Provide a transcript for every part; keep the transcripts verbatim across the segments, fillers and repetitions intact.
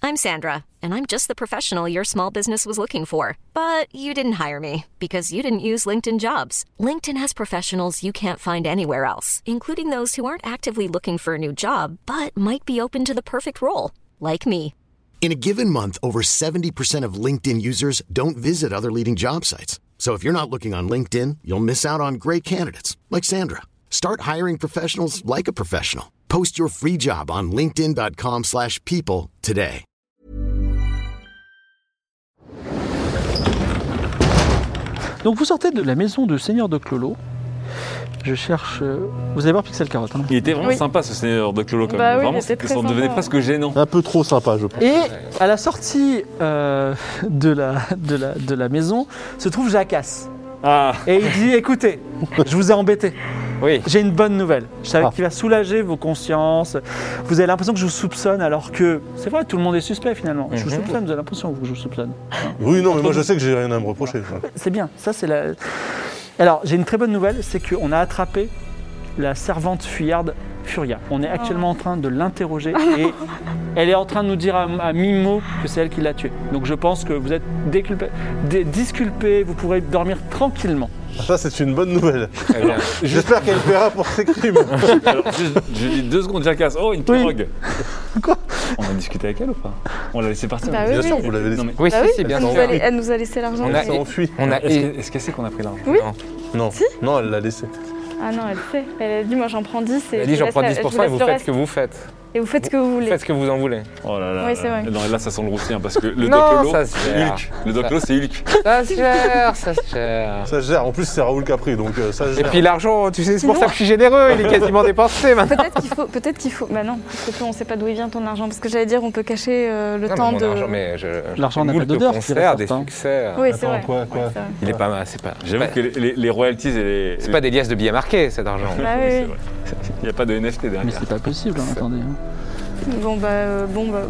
I'm Sandra, and I'm just the professional your small business was looking for. But you didn't hire me because you didn't use LinkedIn Jobs. LinkedIn has professionals you can't find anywhere else, including those who aren't actively looking for a new job, but might be open to the perfect role, like me. In a given month, over seventy percent of LinkedIn users don't visit other leading job sites. So if you're not looking on LinkedIn, you'll miss out on great candidates like Sandra. Start hiring professionals like a professional. Post your free job on linkedin dot com slash people today. Donc vous sortez de la maison de Seigneur de Clolo. Je cherche... Euh... Vous allez voir Pixel Carotte. Hein. Il était vraiment oui. sympa ce Seigneur de Clolo. Quand bah même. Oui, vraiment, c'était très ça sympa. devenait presque gênant. Un peu trop sympa, je pense. Et à la sortie euh, de, la, de, la, de la maison se trouve Jacasse. Ah. Et il dit, écoutez, je vous ai embêté. Oui. J'ai une bonne nouvelle. Je savais Ah. qu'il va soulager vos consciences. Vous avez l'impression que je vous soupçonne alors que... C'est vrai, tout le monde est suspect finalement. Je vous Mhm. soupçonne, vous avez l'impression que je vous soupçonne. Oui, non, mais moi je sais que j'ai rien à me reprocher. C'est bien, ça c'est la... Alors, j'ai une très bonne nouvelle, c'est qu'on a attrapé la servante fuyarde Furia. On est actuellement en train de l'interroger et elle est en train de nous dire à, à mi-mot que c'est elle qui l'a tuée. Donc je pense que vous êtes déculpé, dé- disculpé, vous pourrez dormir tranquillement. Ça, c'est une bonne nouvelle. Très bien. J'espère qu'elle paiera pour ses crimes. Alors, je, je dis deux secondes, Jacasse. Oh, une Oui. pirogue. Quoi ? On a discuté avec elle ou pas? On l'a laissé partir. Bah mais- oui, Bien sûr, oui. vous l'avez laissé. Non, mais Oui, Bah si, oui, si, bien elle, nous sûr. a, elle nous a laissé l'argent. On a- Elle s'est enfuie. On a... est-ce que- est-ce qu'elle sait qu'on a pris l'argent? Oui. Non. Non, non, elle l'a laissé. Ah non, elle fait. Elle a dit, moi j'en prends dix. Et Elle a je dit vous j'en laisse prends la- dix je pour vous cent et laisse vous le faites reste. ce que vous faites. Et vous faites ce que vous voulez. Faites ce que vous en voulez. Oh là là. Oui, c'est vrai. Non, et là, ça sent le roussi, hein, parce que le Non, Doc Lolo, ça se c'est gère. Hulk. Le Doc Lolo, c'est Hulk. Ça se gère, ça se gère. Ça se gère. En plus, c'est Raoul Capri, donc euh, ça se Et gère. puis l'argent, tu sais, c'est pour Sinon- ça que je suis généreux, il est quasiment dépensé maintenant. Peut-être qu'il faut. Peut-être qu'il faut. Bah non, parce que toi, on sait pas d'où il vient ton argent. Parce que j'allais dire, on peut cacher euh, le Non, mais temps mon de. argent, mais je, L'argent n'a moult pas d'odeur, de c'est concerts, des certain. succès. Oui, c'est Attends, vrai. quoi, quoi Ouais, c'est vrai. Il est pas mal, c'est pas. J'avoue c'est que les, les, les royalties et les. C'est pas des liasses de billets marqués cet argent. Bah Oui, oui, c'est oui. vrai. Il n'y a pas de N F T Mais derrière. c'est pas possible, hein, attendez. Bon bah, euh, bon bah.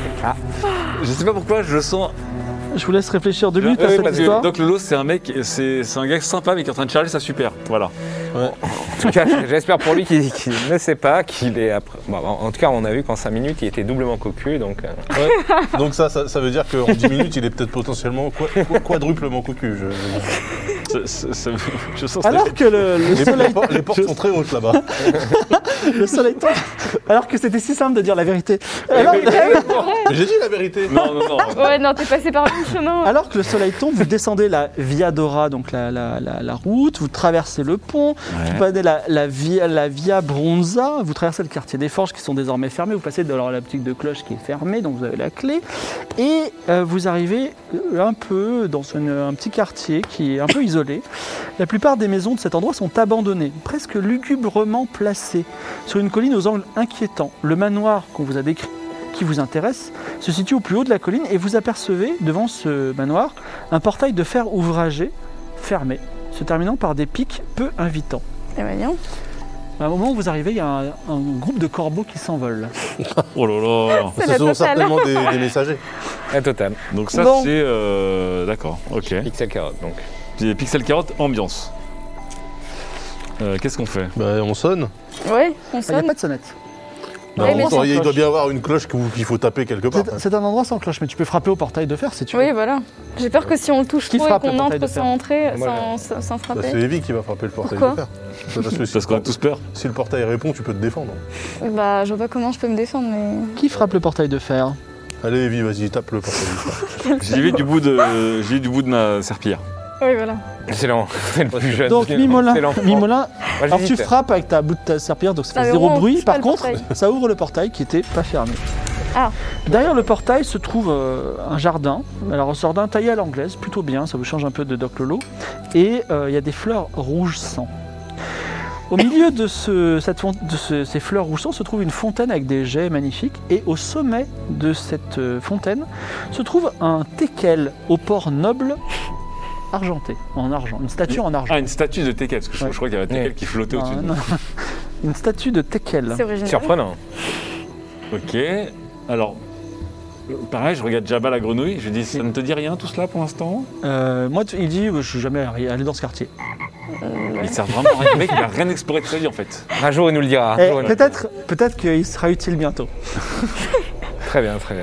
Je sais pas pourquoi, je le sens. Je vous laisse réfléchir deux Oui, minutes à oui, cette parce que histoire. Doc Lolo, c'est un mec, c'est c'est un gars sympa, mais qui est en train de charger sa super. Voilà. En tout cas, j'espère pour lui qu'il qu'il ne sait pas qu'il est après. Bon, en en tout cas, on a vu qu'en cinq minutes, il était doublement cocu, donc. euh, Ouais. Donc ça, ça, ça veut dire qu'en dix minutes, il est peut-être potentiellement quoi- quoi- quadruplement cocu. Je, je- Ça- ça- ça- je sens ça. Alors que le, le Les, soleil, les por- les portes sont très hautes là-bas. le soleil tombe, alors que c'était si simple de dire la vérité. Alors, Mais j'ai dit la vérité. Non, non, non. Ouais, non, t'es passé par le même chemin. alors que le soleil tombe, vous descendez la Via Dora, donc la, la, la, la route, vous traversez le pont, vous prenez la, la, via, la Via Bronza, vous traversez le quartier des Forges qui sont désormais fermés, vous passez de alors, la boutique de cloche qui est fermée, donc vous avez la clé, et euh, vous arrivez un peu dans une- un petit quartier qui est un peu isolé. La plupart des maisons de cet endroit sont abandonnées, presque lugubrement placées, sur une colline aux angles inquiétants. Le manoir qu'on vous a décrit, qui vous intéresse, se situe au plus haut de la colline et vous apercevez devant ce manoir un portail de fer ouvragé fermé, se terminant par des pics peu invitants. Eh ben, dis donc. À un moment où vous arrivez, il y a un, un groupe de corbeaux qui s'envolent. Oh là là. C'est Ce la sont totale. certainement des, des messagers. La totale. Donc ça, Bon. c'est... euh, D'accord, ok. Pixel carotte, donc. Puis Pixel Carotte, ambiance. Euh, Qu'est-ce qu'on fait? Bah, on sonne. Ouais, on Il n'y a sonne. pas de sonnette. Bah, Oui, on mais sent- sans il doit cloche. bien y avoir une cloche que vous- qu'il faut taper quelque part. C'est- C'est un endroit sans cloche, mais tu peux frapper au portail de fer si tu veux. Oui, voilà. J'ai peur que si on le touche Qui trop et frappe le qu'on portail entre de fer sans entrer, Moi, sans, sans, sans Bah, frapper. c'est Evie qui va frapper le portail Pourquoi de fer. C'est Parce que si, Parce qu'on a tous peur. si le portail répond, tu peux te défendre. Bah, je vois pas comment je peux me défendre, mais. Qui frappe le portail de fer? Allez, Evie, vas-y, tape le portail de fer. J'y vais du bout de, j'y vais du bout de ma serpillière. Oui, voilà. Excellent. C'est le plus jeune. Donc C'est Mimolin, l'enfant. Mimolin, Moi, alors tu j'hésite. frappes avec ta bout de ta serpillière, donc ça Ah, fait mais zéro on bruit. touche Par pas le contre, portail. ça ouvre le portail qui était pas fermé. Ah. Derrière le portail se trouve euh, un jardin. Alors un jardin taillé à l'anglaise, plutôt bien, ça vous change un peu de Doc Lolo. Et euh, il y a des fleurs rouge sang. Au milieu de, ce, cette font- de ce- ces fleurs rouge sang se trouve une fontaine avec des jets magnifiques. Et au sommet de cette euh, fontaine se trouve un teckel au port noble argenté, en argent, une statue en argent. Ah, une statue de Tekel, parce que je, Ouais. je crois qu'il y avait Tekel Ouais. qui flottait Ah, au-dessus de non. nous. Une statue de teckel. C'est original. Surprenant. Ok, alors, euh, pareil, je regarde Jabba la grenouille, je dis, ça ne te dit rien tout cela pour l'instant? Euh, moi, tu- il dit, je suis jamais allé dans ce quartier. Il sert vraiment à rien. Le mec, il a rien exploré de sa vie en fait. Un jour, il nous le dira. Un Eh, jour, il nous le peut-être, peut-être qu'il sera utile bientôt. dira. Très bien, très bien.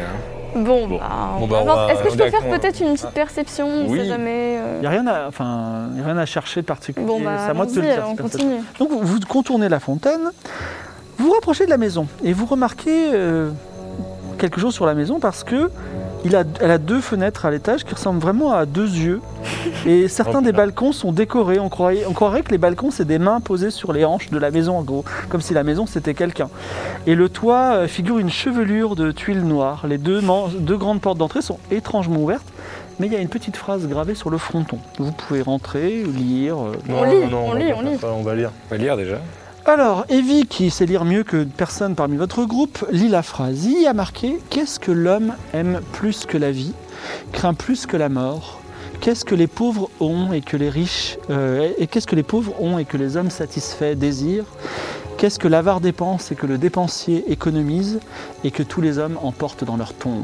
Bon, Bon. bah, Bon, on bah, va on voir. va- Est-ce que je on peux est faire avec- peut-être une petite perception, on Oui. sait jamais. euh, Il n'y a, rien à- enfin, y a rien à chercher de particulier. Bon, bah, c'est à moi de te le allons-y, dire. on c'est comme ça. continue. Donc vous contournez la fontaine, vous vous rapprochez de la maison et vous remarquez euh, quelque chose sur la maison parce que il a, elle a deux fenêtres à l'étage qui ressemblent vraiment à deux yeux. Et certains Oh, des putain. balcons sont décorés. On croirait, on croirait que les balcons c'est des mains posées sur les hanches de la maison en gros, comme si la maison c'était quelqu'un. Et le toit euh, figure une chevelure de tuiles noires. Les deux, man- deux grandes portes d'entrée sont étrangement ouvertes. Mais il y a une petite phrase gravée sur le fronton. Vous pouvez rentrer, lire. euh, On lit, on lit, va on pas lit. faire ça, On va lire. On va lire déjà. Alors, Evie, qui sait lire mieux que personne parmi votre groupe, lit la phrase. Il y a marqué « Qu'est-ce que l'homme aime plus que la vie, craint plus que la mort ? Qu'est-ce que les pauvres ont et que les riches euh, et qu'est-ce que les pauvres ont et que les hommes satisfaits désirent ? Qu'est-ce que l'avare dépense et que le dépensier économise et que tous les hommes emportent dans leur tombe ?»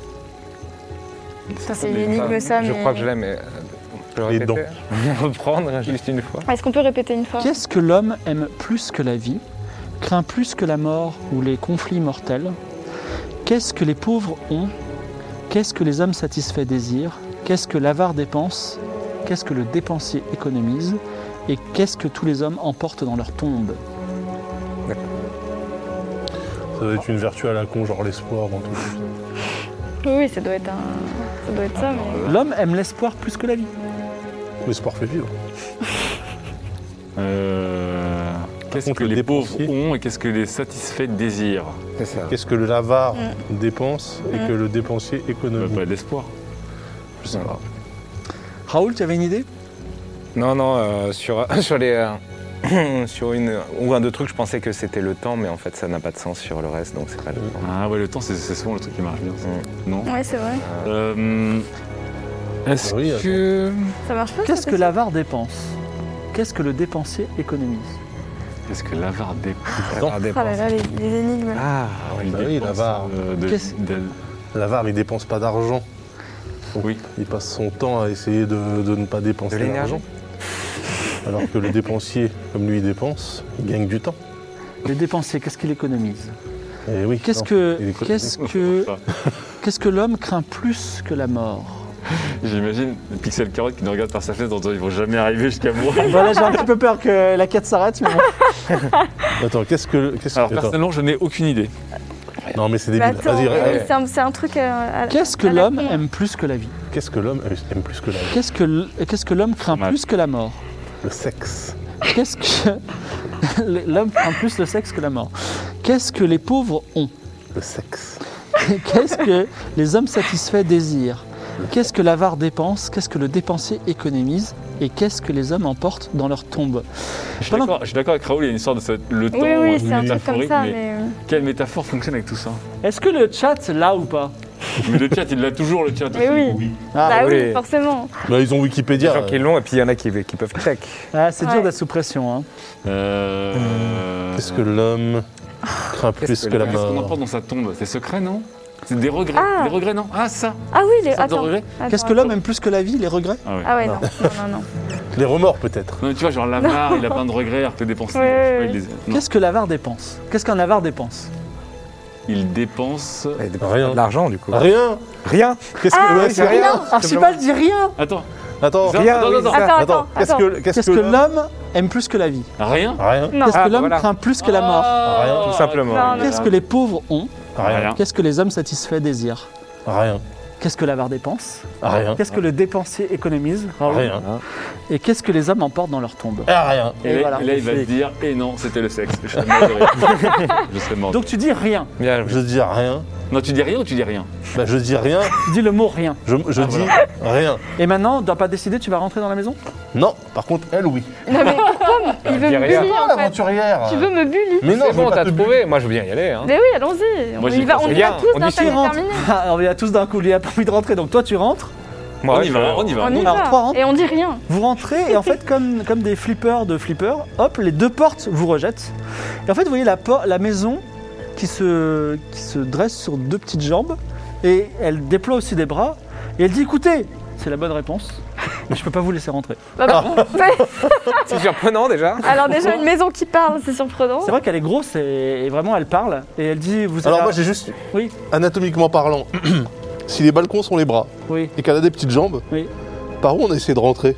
Ça, c'est une énigme, ça, mais. Je crois que je l'ai, mais. euh, on peut le Les dents. répéter. Reprendre juste une fois. Est-ce qu'on peut répéter une fois Qu'est-ce que l'homme aime plus que la vie, craint plus que la mort ou les conflits mortels ? Qu'est-ce que les pauvres ont ? Qu'est-ce que les hommes satisfaits désirent ? Qu'est-ce que l'avare dépense ? Qu'est-ce que le dépensier économise ? Et qu'est-ce que tous les hommes emportent dans leur tombe ? Ça doit être une vertu à la con, genre l'espoir. Bon, tout. Oui, oui, ça doit être un. Ça doit être ça, mais. L'homme aime l'espoir plus que la vie. L'espoir fait vivre. Euh, Qu'est-ce contre, que le les pauvres dépensier. ont et qu'est-ce que les satisfaits désirent? C'est ça. Qu'est-ce que le l'avare Mm. dépense et Mm. que le dépensier Euh, économise? Pas d'espoir. Je sais pas. Raoul, tu avais une idée ? Non, non, euh, sur, sur les. euh, sur une. Ou un deux trucs, je pensais que c'était le temps, mais en fait, ça n'a pas de sens sur le reste, donc c'est pas le temps. Ah ouais, le temps, c'est c'est souvent le truc qui marche bien. ça. Non Ouais, c'est vrai. Euh, Est-ce Oui, que... Ça marche pas Qu'est-ce ça, que ça l'avare dépense ? Qu'est-ce que le dépensier économise ? Est-ce que l'avare dépense Attends. Ah, Oh là là, les, les énigmes. Ah, Bah oui, l'avare. euh, de- Qu'est-ce- de- L'avare, il dépense pas d'argent. Oui. Il passe son temps à essayer de, de ne pas dépenser de l'énergie. l'argent. Alors que le dépensier, comme lui, il dépense, il gagne du temps. Le dépensier, qu'est-ce qu'il économise ? Et oui. Qu'est-ce non, que, il économise. qu'est-ce que, Ça. qu'est-ce que l'homme craint plus que la mort ? J'imagine Pixel Carotte qui nous regarde par sa fenêtre en disant ils vont jamais arriver jusqu'à moi. Voilà, j'ai un petit peu peur que la quête s'arrête, mais bon. Attends, qu'est-ce que. Qu'est-ce Alors attends. personnellement, je n'ai aucune idée. Non, mais c'est Mais débile. attends, Vas-y, mais ré- c'est un, c'est un truc. euh, à- Qu'est-ce que à la l'homme con. aime plus que la vie ? Qu'est-ce que l'homme aime plus que la vie? Qu'est-ce que, l- qu'est-ce que l'homme craint Pas mal. plus que la mort ? Le sexe. Qu'est-ce que l'homme craint plus le sexe que la mort ? Qu'est-ce que les pauvres ont ? Le sexe. Qu'est-ce que les hommes satisfaits désirent ? Qu'est-ce que l'avare dépense ? Qu'est-ce que le dépensier économise ? Et qu'est-ce que les hommes emportent dans leur tombe ? Je suis Pendant- d'accord- je suis d'accord avec Raoul, il y a une histoire de ce- le temps Oui, euh, oui, c'est un truc comme métaphorique, ça, mais mais. euh, quelle métaphore fonctionne avec tout ça? Est-ce que le chat l'a ou pas ? Mais le chat, il l'a toujours, le chat. Mais aussi. oui. Ah, Bah oui, oui. forcément. Bah, ils ont Il y Wikipédia. a des gens qui l'ont et puis il y en a qui, qui peuvent check. ah, c'est dur Ouais. d'être sous pression. Hein. Euh... Qu'est-ce que l'homme craint plus Qu'est-ce que, que la l'homme- Qu'est-ce qu'on mort? emporte dans sa tombe? C'est secret, non? C'est des regrets. Ah. Des regrets, non? Ah, ça! Ah oui, les. Ça te Attends. regrette attends, Qu'est-ce que l'homme attends. aime plus que la vie ? Les regrets ? Ah ouais. Ah ouais, non, non, non, non. Les remords, peut-être. Non, mais tu vois, genre l'avare, il a plein de regrets alors que dépenser. Ouais, ouais, je sais pas, ouais. il les- non. Qu'est-ce que l'avare dépense ? Qu'est-ce qu'un avare dépense ? Il dépense. Et des- Rien. De l'argent, du coup. Rien. Rien. Qu'est-ce Ah, que. ouais, c'est c'est rien. Archibald dit rien ! Attends, Attends. Ça- Rien, attends, oui, attends, ça. Attends, Attends. attends, Qu'est-ce attends. que. Qu'est-ce Qu'est-ce que. que l'homme aime plus que la vie ? rien. Rien. Non. Qu'est-ce Ah, que l'homme voilà. craint plus que la mort ? Rien, tout simplement. Non, non. Qu'est-ce que les pauvres ont ? Rien. Qu'est-ce que les hommes satisfaits désirent ? Rien. Qu'est-ce que l'avare dépense ? Rien. Qu'est-ce que le dépensier économise ? Raoul Rien. Et qu'est-ce que les hommes emportent dans leur tombe ? Rien. Et, Et là, voilà. et là, il va te dire, et non, c'était le sexe. Je serais mort de rire. Je serais mort. Donc tu dis rien. Bien, Je dis rien. Non, tu dis rien ou tu dis rien? Bah, je dis rien. Tu dis le mot rien. Je, je Ah, dis voilà. rien. Et maintenant, on ne doit pas décider, tu vas rentrer dans la maison ? Non, par contre, elle, oui. Non, mais pourquoi Il veut dis me rien. bully, Ah, en fait. l'aventurière. Tu veux me bully Mais non, c'est je veux bon, pas t'as te trouvé. Moi, je veux bien y aller. Hein. Mais oui, allons-y. On Moi, y j'y va, pense on y rien. va tous On d'un dit seul si et rentre. terminé. Ah, on y a tous d'un coup, lui a pas envie de rentrer, donc toi tu rentres, Moi, On y je- va, on y va. On y Alors, va. trois rentrent. Et on dit rien. vous rentrez et en fait comme, comme des flippers de flippers, hop, les deux portes vous rejettent. Et en fait vous voyez la, por- la maison qui se, qui se dresse sur deux petites jambes et elle déploie aussi des bras et elle dit écoutez, c'est la bonne réponse. Mais je peux pas vous laisser rentrer. Bah, bah, ouais. C'est surprenant déjà. Alors déjà, une maison qui parle, c'est surprenant. C'est vrai qu'elle est grosse et, et vraiment elle parle. Et elle dit vous Alors avez- moi j'ai juste, Oui, anatomiquement parlant, si les balcons sont les bras oui, et qu'elle a des petites jambes, oui. par où on a essayé de rentrer?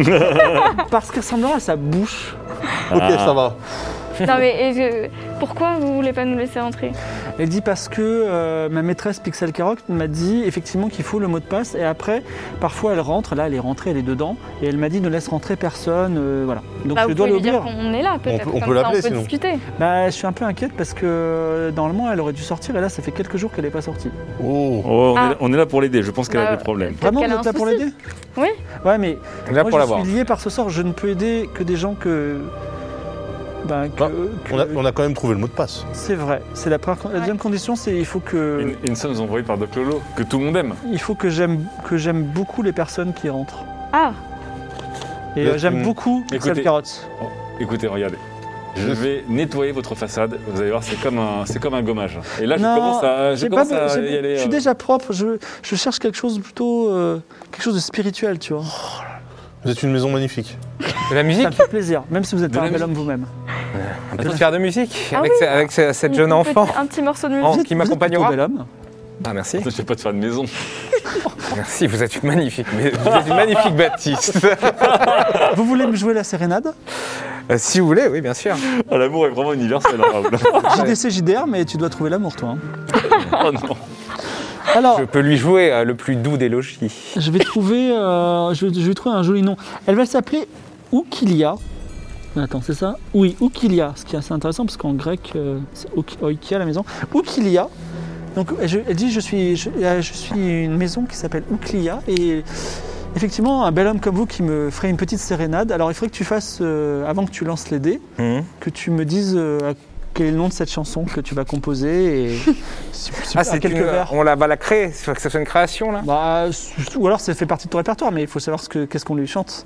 Parce qu'il ressemblerait à sa bouche. Ok, Ah. ça va. Non mais et je- pourquoi vous voulez pas nous laisser entrer? Elle dit parce que euh, ma maîtresse Pixel Carrot m'a dit effectivement qu'il faut le mot de passe et après parfois elle rentre, là elle est rentrée, elle est dedans et elle m'a dit ne laisse rentrer personne, euh, voilà. Donc Bah, je vous dois pouvez lui dire l'ouvrir. qu'on est là peut-être. On peut- on comme peut ça, l'appeler, on peut sinon. discuter. Bah, je suis un peu inquiète parce que euh, normalement elle aurait dû sortir et là ça fait quelques jours qu'elle n'est pas sortie. Oh. Oh, on, Ah. est, on est là pour l'aider, je pense qu'elle a Bah, des problèmes. Peut-être Vraiment, qu'elle vous a êtes un là pour souci. l'aider? Oui. Ouais, mais Là moi pour je l'avoir. suis lié par ce sort, je ne peux aider que des gens que. Bah, que, Bah, que- On a, on a quand même trouvé le mot de passe. C'est vrai. C'est la, première, la deuxième condition, c'est il faut que Une, une somme envoyée par Doc Lolo, que tout le monde aime. il faut que j'aime que j'aime beaucoup les personnes qui rentrent. Ah, Et Mais euh, j'aime tu- beaucoup Écoutez. Pixel Carrot. Oh, écoutez, regardez. Je vais nettoyer votre façade, vous allez voir, c'est comme un, c'est comme un gommage. Et là, je Non, commence à, je j'ai commence pas- à j'ai- y aller. Je suis euh, déjà propre. Je, je cherche quelque chose plutôt euh, quelque chose de spirituel, tu vois. Vous êtes une maison magnifique. De la musique. Ça me fait plaisir, même si vous êtes De pas la un bel musique. homme vous-même. Un peu de faire de musique Ah avec, oui. ce- avec ce- cette une- jeune une enfant. petite- un petit morceau de musique. En- Vous êtes- qui vous êtes m'accompagnera. plutôt bel homme. Ah merci. Je ne fais pas de faire de maison. Merci, vous êtes une magnifique, mais vous êtes une magnifique baptiste. Vous voulez me jouer la sérénade? Euh, si vous voulez, oui, bien sûr. Ah, l'amour est vraiment universel. hein, Raoul. J D C J D R, mais tu dois trouver l'amour, toi. hein. oh non. Alors, Je peux lui jouer euh, le plus doux des logis. je vais trouver, euh, je, vais, je vais trouver un joli nom. Elle va s'appeler Oukilia. Attends, c'est ça? Oui, Oukilia. Ce qui est assez intéressant parce qu'en grec, euh, c'est Ouk- Oikia, la maison. Oukilia. Donc, je- elle dit je suis, je, euh, je suis une maison qui s'appelle Ouklia et effectivement, un bel homme comme vous qui me ferait une petite sérénade. Alors, il faudrait que tu fasses, euh, avant que tu lances les dés, Mhm. que tu me dises euh, quel est le nom de cette chanson que tu vas composer et si- si- Ah, à c'est quelques une- vers. on la va la créer, il faut que ça soit une création là. Bah, ou alors ça fait partie de ton répertoire, mais il faut savoir ce que, qu'est-ce qu'on lui chante.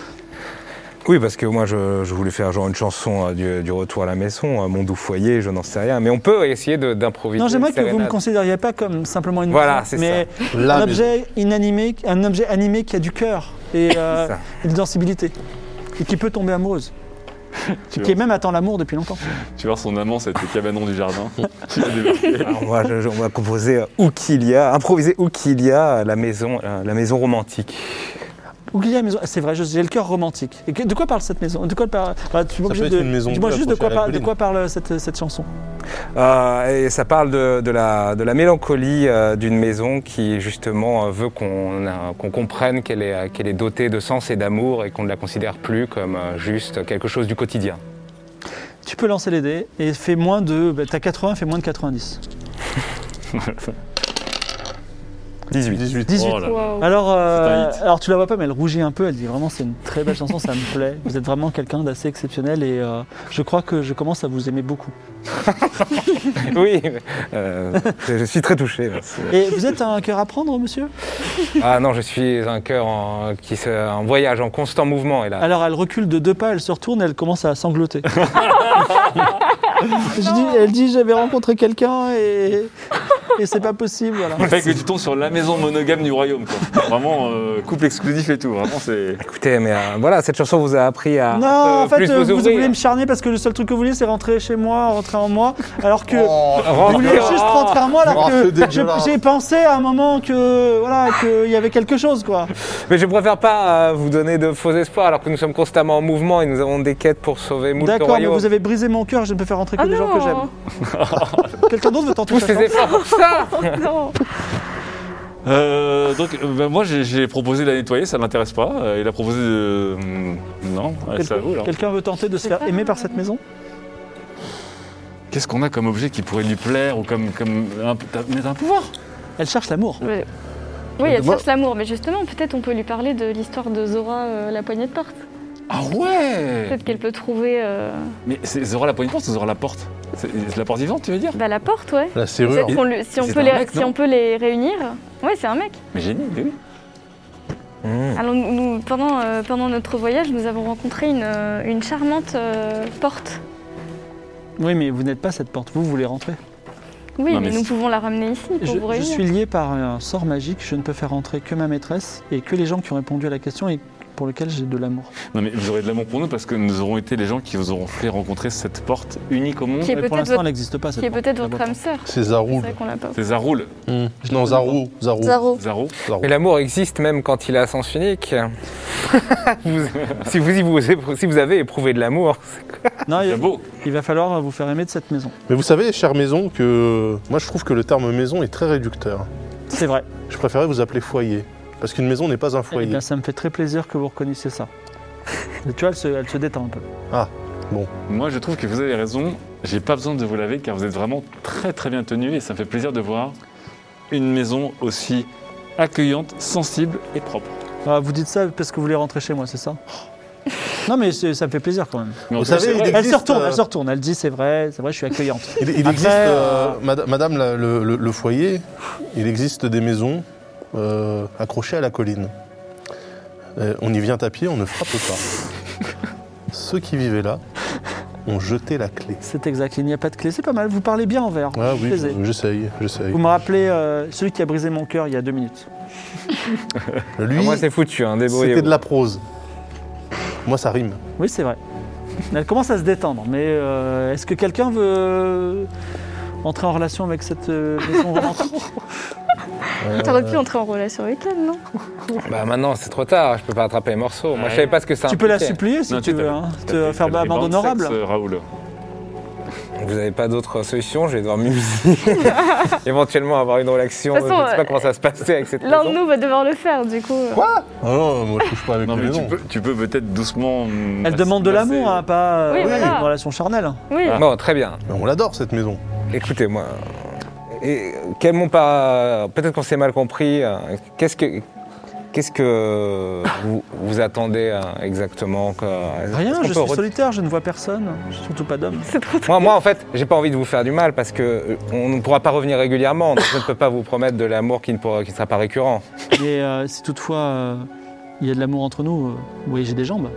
Oui, parce que moi je, je voulais faire genre une chanson euh, du, du retour à la maison, euh, mon doux foyer, je n'en sais rien. Mais on peut essayer de- d'improviser. Non, j'aimerais une que vous me sérénade. considériez pas comme simplement une Voilà, maison, c'est mais La un maison. objet inanimé, un objet animé qui a du cœur et, euh, ça. et de sensibilité et qui peut tomber amoureuse, Tu qui vois, même attend l'amour depuis longtemps. tu vois, son amant, c'était Cabanon du Jardin. Il a débarqué. Alors, moi, je- je- on va composer euh, Oukilia, improviser Oukilia, la maison, euh, la maison romantique. Oublie la maison, c'est vrai, je- j'ai le cœur romantique. Et que- de quoi parle cette maison? De quoi parle bah, tu m'as Ça obligé peut être de, une maison dis-moi bleue juste de quoi, accrochée à la par- de colline. quoi parle cette, cette chanson. Euh, et ça parle de, de la, de la mélancolie euh, d'une maison qui justement euh, veut qu'on euh, qu'on comprenne qu'elle est, euh, qu'elle est dotée de sens et d'amour et qu'on ne la considère plus comme euh, juste quelque chose du quotidien. Tu peux lancer les dés et fais moins de. Bah, t'as quatre-vingts, fais moins de quatre-vingt-dix. dix-huit. dix-huit. dix-huit. Oh là là. Wow. Alors, euh, C'est un hit. alors tu la vois pas, mais elle rougit un peu. Elle dit vraiment c'est une très belle chanson, ça me plaît. Vous êtes vraiment quelqu'un d'assez exceptionnel et euh, je crois que je commence à vous aimer beaucoup. Oui, euh, je suis très touché. merci. Et vous êtes un cœur à prendre, monsieur? Ah non, je suis un cœur en, qui se, en voyage, en constant mouvement. Et là, Alors elle recule de deux pas, elle se retourne et elle commence à sangloter. Je dis, elle dit j'avais rencontré quelqu'un et, et c'est pas possible. Voilà. Le fait que tu tombes sur la maison monogame du royaume, quoi. Vraiment, euh, couple exclusif et tout. Vraiment, c'est. écoutez, mais euh, voilà, cette chanson vous a appris à Non, un en peu fait, plus euh, vous vous ouvrir. voulez me charner parce que le seul truc que vous voulez, c'est rentrer chez moi, rentrer en moi, alors que Oh, vous voulez juste rentrer en moi, alors Oh, que c'est je- dégueulasse. j'ai pensé à un moment que voilà qu'il y avait quelque chose, quoi. Mais je préfère pas euh, vous donner de faux espoirs alors que nous sommes constamment en mouvement et nous avons des quêtes pour sauver moult D'accord, mais royaumes. vous avez brisé mon cœur, je ne peux faire rentrer que Ah des gens que non. j'aime. Quelqu'un d'autre veut tenter Tous sa ces chance? efforts pour ça. Non. Euh, donc, euh, ben, moi, j'ai j'ai proposé de la nettoyer, ça ne l'intéresse pas. Euh, il a proposé de. hum, Non, ouais, c'est à vous, là. Quelqu'un veut tenter de se faire aimer par cette maison? Qu'est-ce qu'on a comme objet qui pourrait lui plaire ou comme. comme un, t'as- mais t'as un pouvoir? Elle cherche l'amour. Mais- Oui, elle Moi- cherche l'amour, mais justement, peut-être on peut lui parler de l'histoire de Zora, euh, la poignée de porte. Ah ouais! Peut-être qu'elle peut trouver euh, Mais c'est Zora la poignée de porte ou Zora la porte? C'est c'est la porte vivante, tu veux dire? bah, la porte, ouais. La serrure. Peut-être qu'on lui- si, on c'est peut un les, mec, si non on peut les réunir. Ouais, c'est un mec. Mais génie, mais oui. Mmh. Alors, nous, nous, pendant, euh, pendant notre voyage, nous avons rencontré une, euh, une charmante euh, porte. Oui, mais vous n'êtes pas cette porte, vous, vous voulez rentrer. Oui, Non, mais, mais nous c'est- pouvons la ramener ici pour Je, vous je réunir. suis lié par un sort magique, je ne peux faire entrer que ma maîtresse et que les gens qui ont répondu à la question et pour lesquels j'ai de l'amour. Non, mais vous aurez de l'amour pour nous parce que nous aurons été les gens qui vous auront fait rencontrer cette porte unique au monde. Qui est Mais pour peut-être l'instant, votre- elle n'existe pas. cette Qui est porte. peut-être La votre vois âme pas. sœur. C'est C'est Zaroul. vrai qu'on l'a pas. C'est Zaroul. Hmm. Non, Zarou. Zarou. Zaro. Zaro. Zarou. Mais l'amour existe même quand il est à sens unique. Vous- si, vous, si, vous, si vous avez éprouvé de l'amour, Non, C'est il, beau. il va falloir vous faire aimer de cette maison. Mais vous savez, chère maison, que moi je trouve que le terme maison est très réducteur. C'est vrai. Je préférais vous appeler foyer. Parce qu'une maison n'est pas un Eh foyer. bien, ça me fait très plaisir que vous reconnaissiez ça. Et tu vois, elle se, elle se détend un peu. Moi, je trouve que vous avez raison. J'ai pas besoin de vous laver car vous êtes vraiment très très bien tenu et ça me fait plaisir de voir une maison aussi accueillante, sensible et propre. Ah, vous dites ça parce que vous voulez rentrer chez moi, c'est ça? Non, mais c'est- ça me fait plaisir quand même. Mais en Vous tout cas, savez, c'est il vrai. est- Elle se existe, retourne, euh, elle se retourne. Elle dit c'est vrai, c'est vrai, je suis accueillante. Il, il Après, existe, euh, euh, mad- madame la- le, le- le foyer, il existe des maisons euh, accrochées à la colline. Euh, on y vient à pied, on ne frappe pas. Ceux qui vivaient là ont jeté la clé. C'est exact, il n'y a pas de clé. C'est pas mal, vous parlez bien en vert. Ah Je oui, plaisais. j'essaye, j'essaye. Vous me rappelez euh, celui qui a brisé mon cœur il y a deux minutes. Lui, moi c'est foutu, hein, c'était débrouillez-vous. de la prose. Moi, ça rime. Oui, c'est vrai. Elle commence à se détendre, mais euh, est-ce que quelqu'un veut entrer en relation avec cette euh, maison volante? T'aurais pu entrer en relation avec elle, non? Bah maintenant c'est trop tard, je peux pas attraper les morceaux. Moi je savais pas ce que ça Tu peux la impliquait. supplier si Non, tu t'as- veux, hein, t'as te fait- faire t'as fait amende banc de honorable. sexe, euh, Raoul. Vous n'avez pas d'autre solution, je vais devoir m'user. Éventuellement avoir une relation, De toute façon, je sais pas euh, comment ça se passait avec cette L'un de maison. nous va devoir le faire, du coup. Quoi Ah non, moi je touche pas avec Non, les mais tu maisons. peux, tu peux peut-être doucement. hum, Elle passer- demande de passer- l'amour, hein, pas euh, Oui, voilà. une relation charnelle. Oui. Bon, très bien. On l'adore cette maison. Écoutez-moi, et quel mon pas, peut-être qu'on s'est mal compris. euh, Qu'est-ce que, qu'est-ce que vous, vous attendez euh, exactement que- est-ce Rien, qu'on je peut suis re- solitaire, je ne vois personne, surtout pas d'homme. C'est trop Moi, moi, en fait, j'ai pas envie de vous faire du mal parce que euh, on ne pourra pas revenir régulièrement. Donc je ne peux pas vous promettre de l'amour qui ne pourra, qui ne sera pas récurrent. Et euh, si toutefois euh, il y a de l'amour entre nous, euh, vous voyez, j'ai des jambes.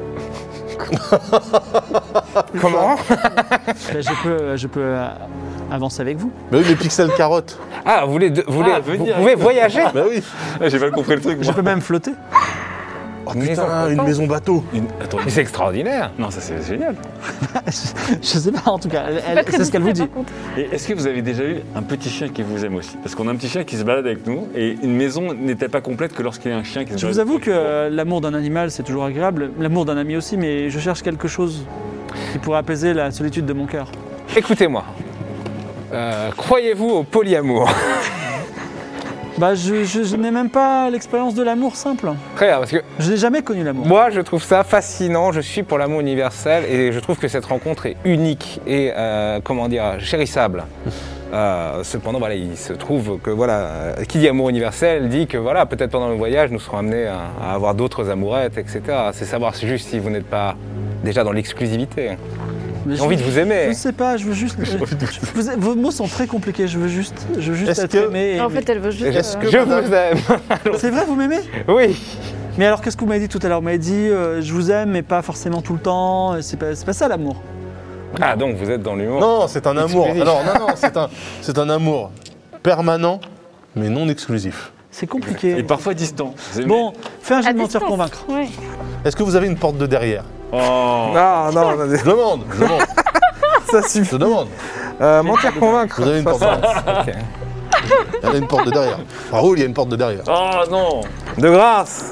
Comment Ben, je peux, je peux euh, avancer avec vous. Mais oui, les pixels carottes. Ah, vous voulez, de- vous, voulez Ah, vous venir. pouvez voyager Bah oui. Ah, j'ai pas compris le truc. Je moi. peux même flotter. Oh Une maison putain, une flottante. maison bateau. Une- Attends, Mais c'est extraordinaire. non, ça c'est génial. Je sais pas, en tout cas, elle- elle- pas très c'est ce qu'elle vous discret, dit. par contre. Et est-ce que vous avez déjà eu un petit chien qui vous aime aussi? Parce qu'on a un petit chien qui se balade avec nous et une maison n'était pas complète que lorsqu'il y a un chien qui se Je balade. vous avoue que euh, l'amour d'un animal, c'est toujours agréable. L'amour d'un ami aussi, mais je cherche quelque chose qui pourrait apaiser la solitude de mon cœur. Écoutez-moi. Euh, croyez-vous au polyamour? Bah, je, je- je n'ai même pas l'expérience de l'amour simple. Très bien, parce que Je n'ai jamais connu l'amour. moi, je trouve ça fascinant. Je suis pour l'amour universel et je trouve que cette rencontre est unique et, euh, comment dire, chérissable. Euh, cependant, voilà, il se trouve que, voilà, euh, qui dit amour universel dit que, voilà, peut-être pendant le voyage, nous serons amenés à, à avoir d'autres amourettes, et cetera. C'est savoir juste si vous n'êtes pas déjà dans l'exclusivité. Mais J'ai je- envie de vous aimer. Je sais pas, je veux juste. Vous- vos mots sont très compliqués. Je veux juste, je veux juste Est-ce être que- aimé. et- En fait, elle veut juste. Est-ce euh, que- Je madame- vous aime. c'est vrai, vous m'aimez? Oui. Mais alors, qu'est-ce que vous m'avez dit tout à l'heure? Vous m'avez dit, euh, je vous aime, mais pas forcément tout le temps. C'est pas, c'est pas ça l'amour. Ah, donc vous êtes dans l'humour. Non, c'est un amour. Exclusif. Alors, non, non, c'est un, c'est un amour permanent, mais non exclusif. C'est compliqué. Et parfois distant. C'est- Bon, fais un jet à de mentir distance. convaincre. Ouais. Est-ce que vous avez une porte de derrière? Oh. Non, non, non, Je demande, je demande, ça suffit. je demande. Euh, mentir convaincre. Vous avez une porte de derrière. Ok. Il y a une porte de derrière. Raoul, il y a une porte de derrière. Oh non. De grâce.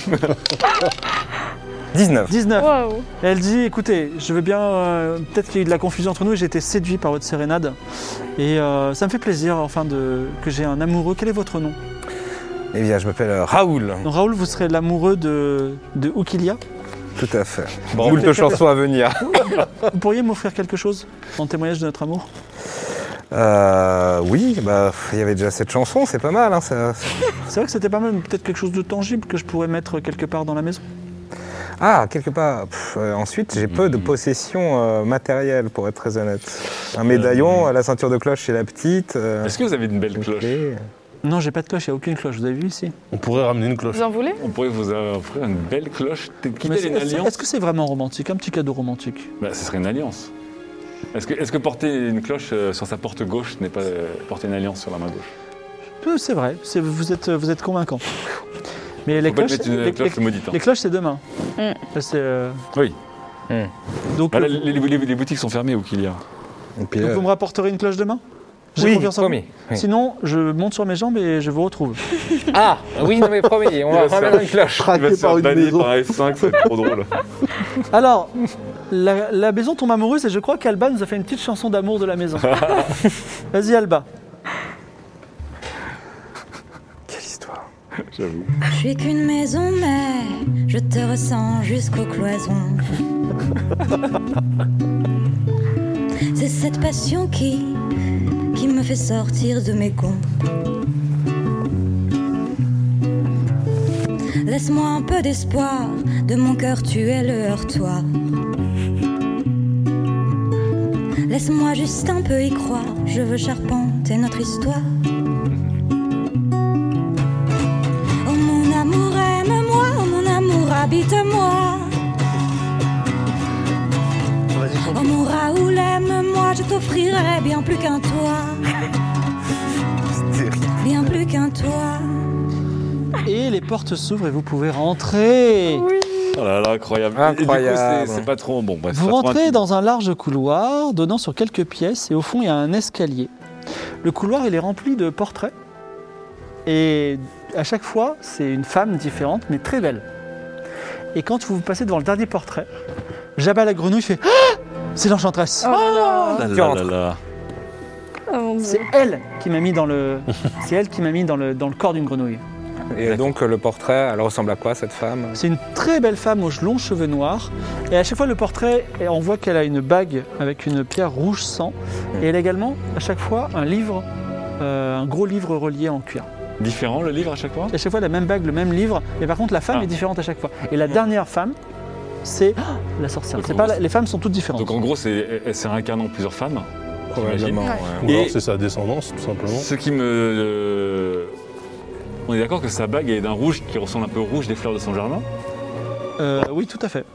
dix-neuf. dix-neuf. Waouh. Elle dit, écoutez, je veux bien, euh, peut-être qu'il y a eu de la confusion entre nous et j'ai été séduit par votre sérénade. Et euh, ça me fait plaisir, enfin, de, que j'ai un amoureux. Quel est votre nom? Eh bien, je m'appelle euh, Raoul. Donc, Raoul, vous serez l'amoureux de, de Oukilia. Tout à fait. Bon, Moult c'est- chansons à venir. Vous pourriez m'offrir quelque chose en témoignage de notre amour? Euh, oui, bah, il y avait déjà cette chanson, c'est pas mal. Hein, ça, ça- C'est vrai que c'était pas mal, mais peut-être quelque chose de tangible que je pourrais mettre quelque part dans la maison. Ah, quelque part. Pff, euh, ensuite, j'ai peu de possessions euh, matérielles, pour être très honnête. Un médaillon, la ceinture de cloche chez la petite. euh, Est-ce que vous avez une belle une cloche? clé. Non, j'ai pas de cloche, il n'y a aucune cloche. Vous avez vu ici? On pourrait ramener une cloche. Vous en voulez? On pourrait vous offrir une belle cloche. Quitte Mais une c'est- Est-ce alliance. est-ce que c'est vraiment romantique? Un petit cadeau romantique? Bah, ce serait une alliance. Est-ce que, est-ce que porter une cloche euh, sur sa porte gauche n'est pas euh, porter une alliance sur la main gauche? Euh, C'est vrai, c'est- vous êtes, vous êtes convaincant. Mais les Faut pas cloches, mettre une les, cloche les- maudite. hein. les cloches, c'est demain. Mm. Là, c'est, euh, Oui. donc, Ah, là, euh, les, les- les boutiques sont fermées ou qu'il y a Et puis, donc euh, vous me rapporterez une cloche demain? J'ai oui, confiance en vous. promis. Oui. Sinon, je monte sur mes jambes et je vous retrouve. Ah, oui, non mais promis, on va Il va se remettre faire- une cloche. Il va Traqué se faire par une bannir maison. par F cinq, ça va être trop drôle. Alors, la, la maison tombe amoureuse et je crois qu'Alba nous a fait une petite chanson d'amour de la maison. Vas-y, Alba. Quelle histoire. J'avoue. Je suis qu'une maison, mais je te ressens jusqu'aux cloisons. C'est cette passion qui, qui me fait sortir de mes gonds. Laisse-moi un peu d'espoir, de mon cœur tu es le heurtoir. Laisse-moi juste un peu y croire, je veux charpenter notre histoire. Oh mon amour, aime-moi, oh mon amour, habite-moi. Oh mon Raoul, aime-moi, je t'offrirai bien plus qu'un toit. Bien plus qu'un toit. Et les portes s'ouvrent et vous pouvez rentrer. Oh là là, incroyable. Et du coup, Incroyable. c'est- c'est pas trop bon. Bref, Vous pas trop rentrez intime. dans un large couloir donnant sur quelques pièces et au fond il y a un escalier. Le couloir il est rempli de portraits et à chaque fois c'est une femme différente mais très belle. Et quand vous passez devant le dernier portrait, Jabba la grenouille fait ah, c'est l'enchanteresse. Oh là là. Là là là là. Oh mon Dieu. C'est elle qui m'a mis dans le c'est elle qui m'a mis dans le dans le corps d'une grenouille. Et donc le portrait, elle ressemble à quoi cette femme? C'est une très belle femme aux longs cheveux noirs. Et à chaque fois, le portrait, et on voit qu'elle a une bague avec une pierre rouge sang. Et elle a également, à chaque fois, un livre, euh, un gros livre relié en cuir. Différent le livre à chaque fois? Et à chaque fois, la même bague, le même livre. Et par contre, la femme Ah. est différente à chaque fois. Et la dernière femme, c'est oh, la sorcière. Donc, C'est en pas gros, la- les femmes sont toutes différentes. Donc en gros, c'est elle s'est réincarnée en plusieurs femmes. Probablement. Ouais. Ou Et- alors c'est sa descendance, tout simplement. Ce qui me. euh, On est d'accord que sa bague est d'un rouge qui ressemble un peu au rouge des fleurs de son jardin. Euh, oui, tout à fait.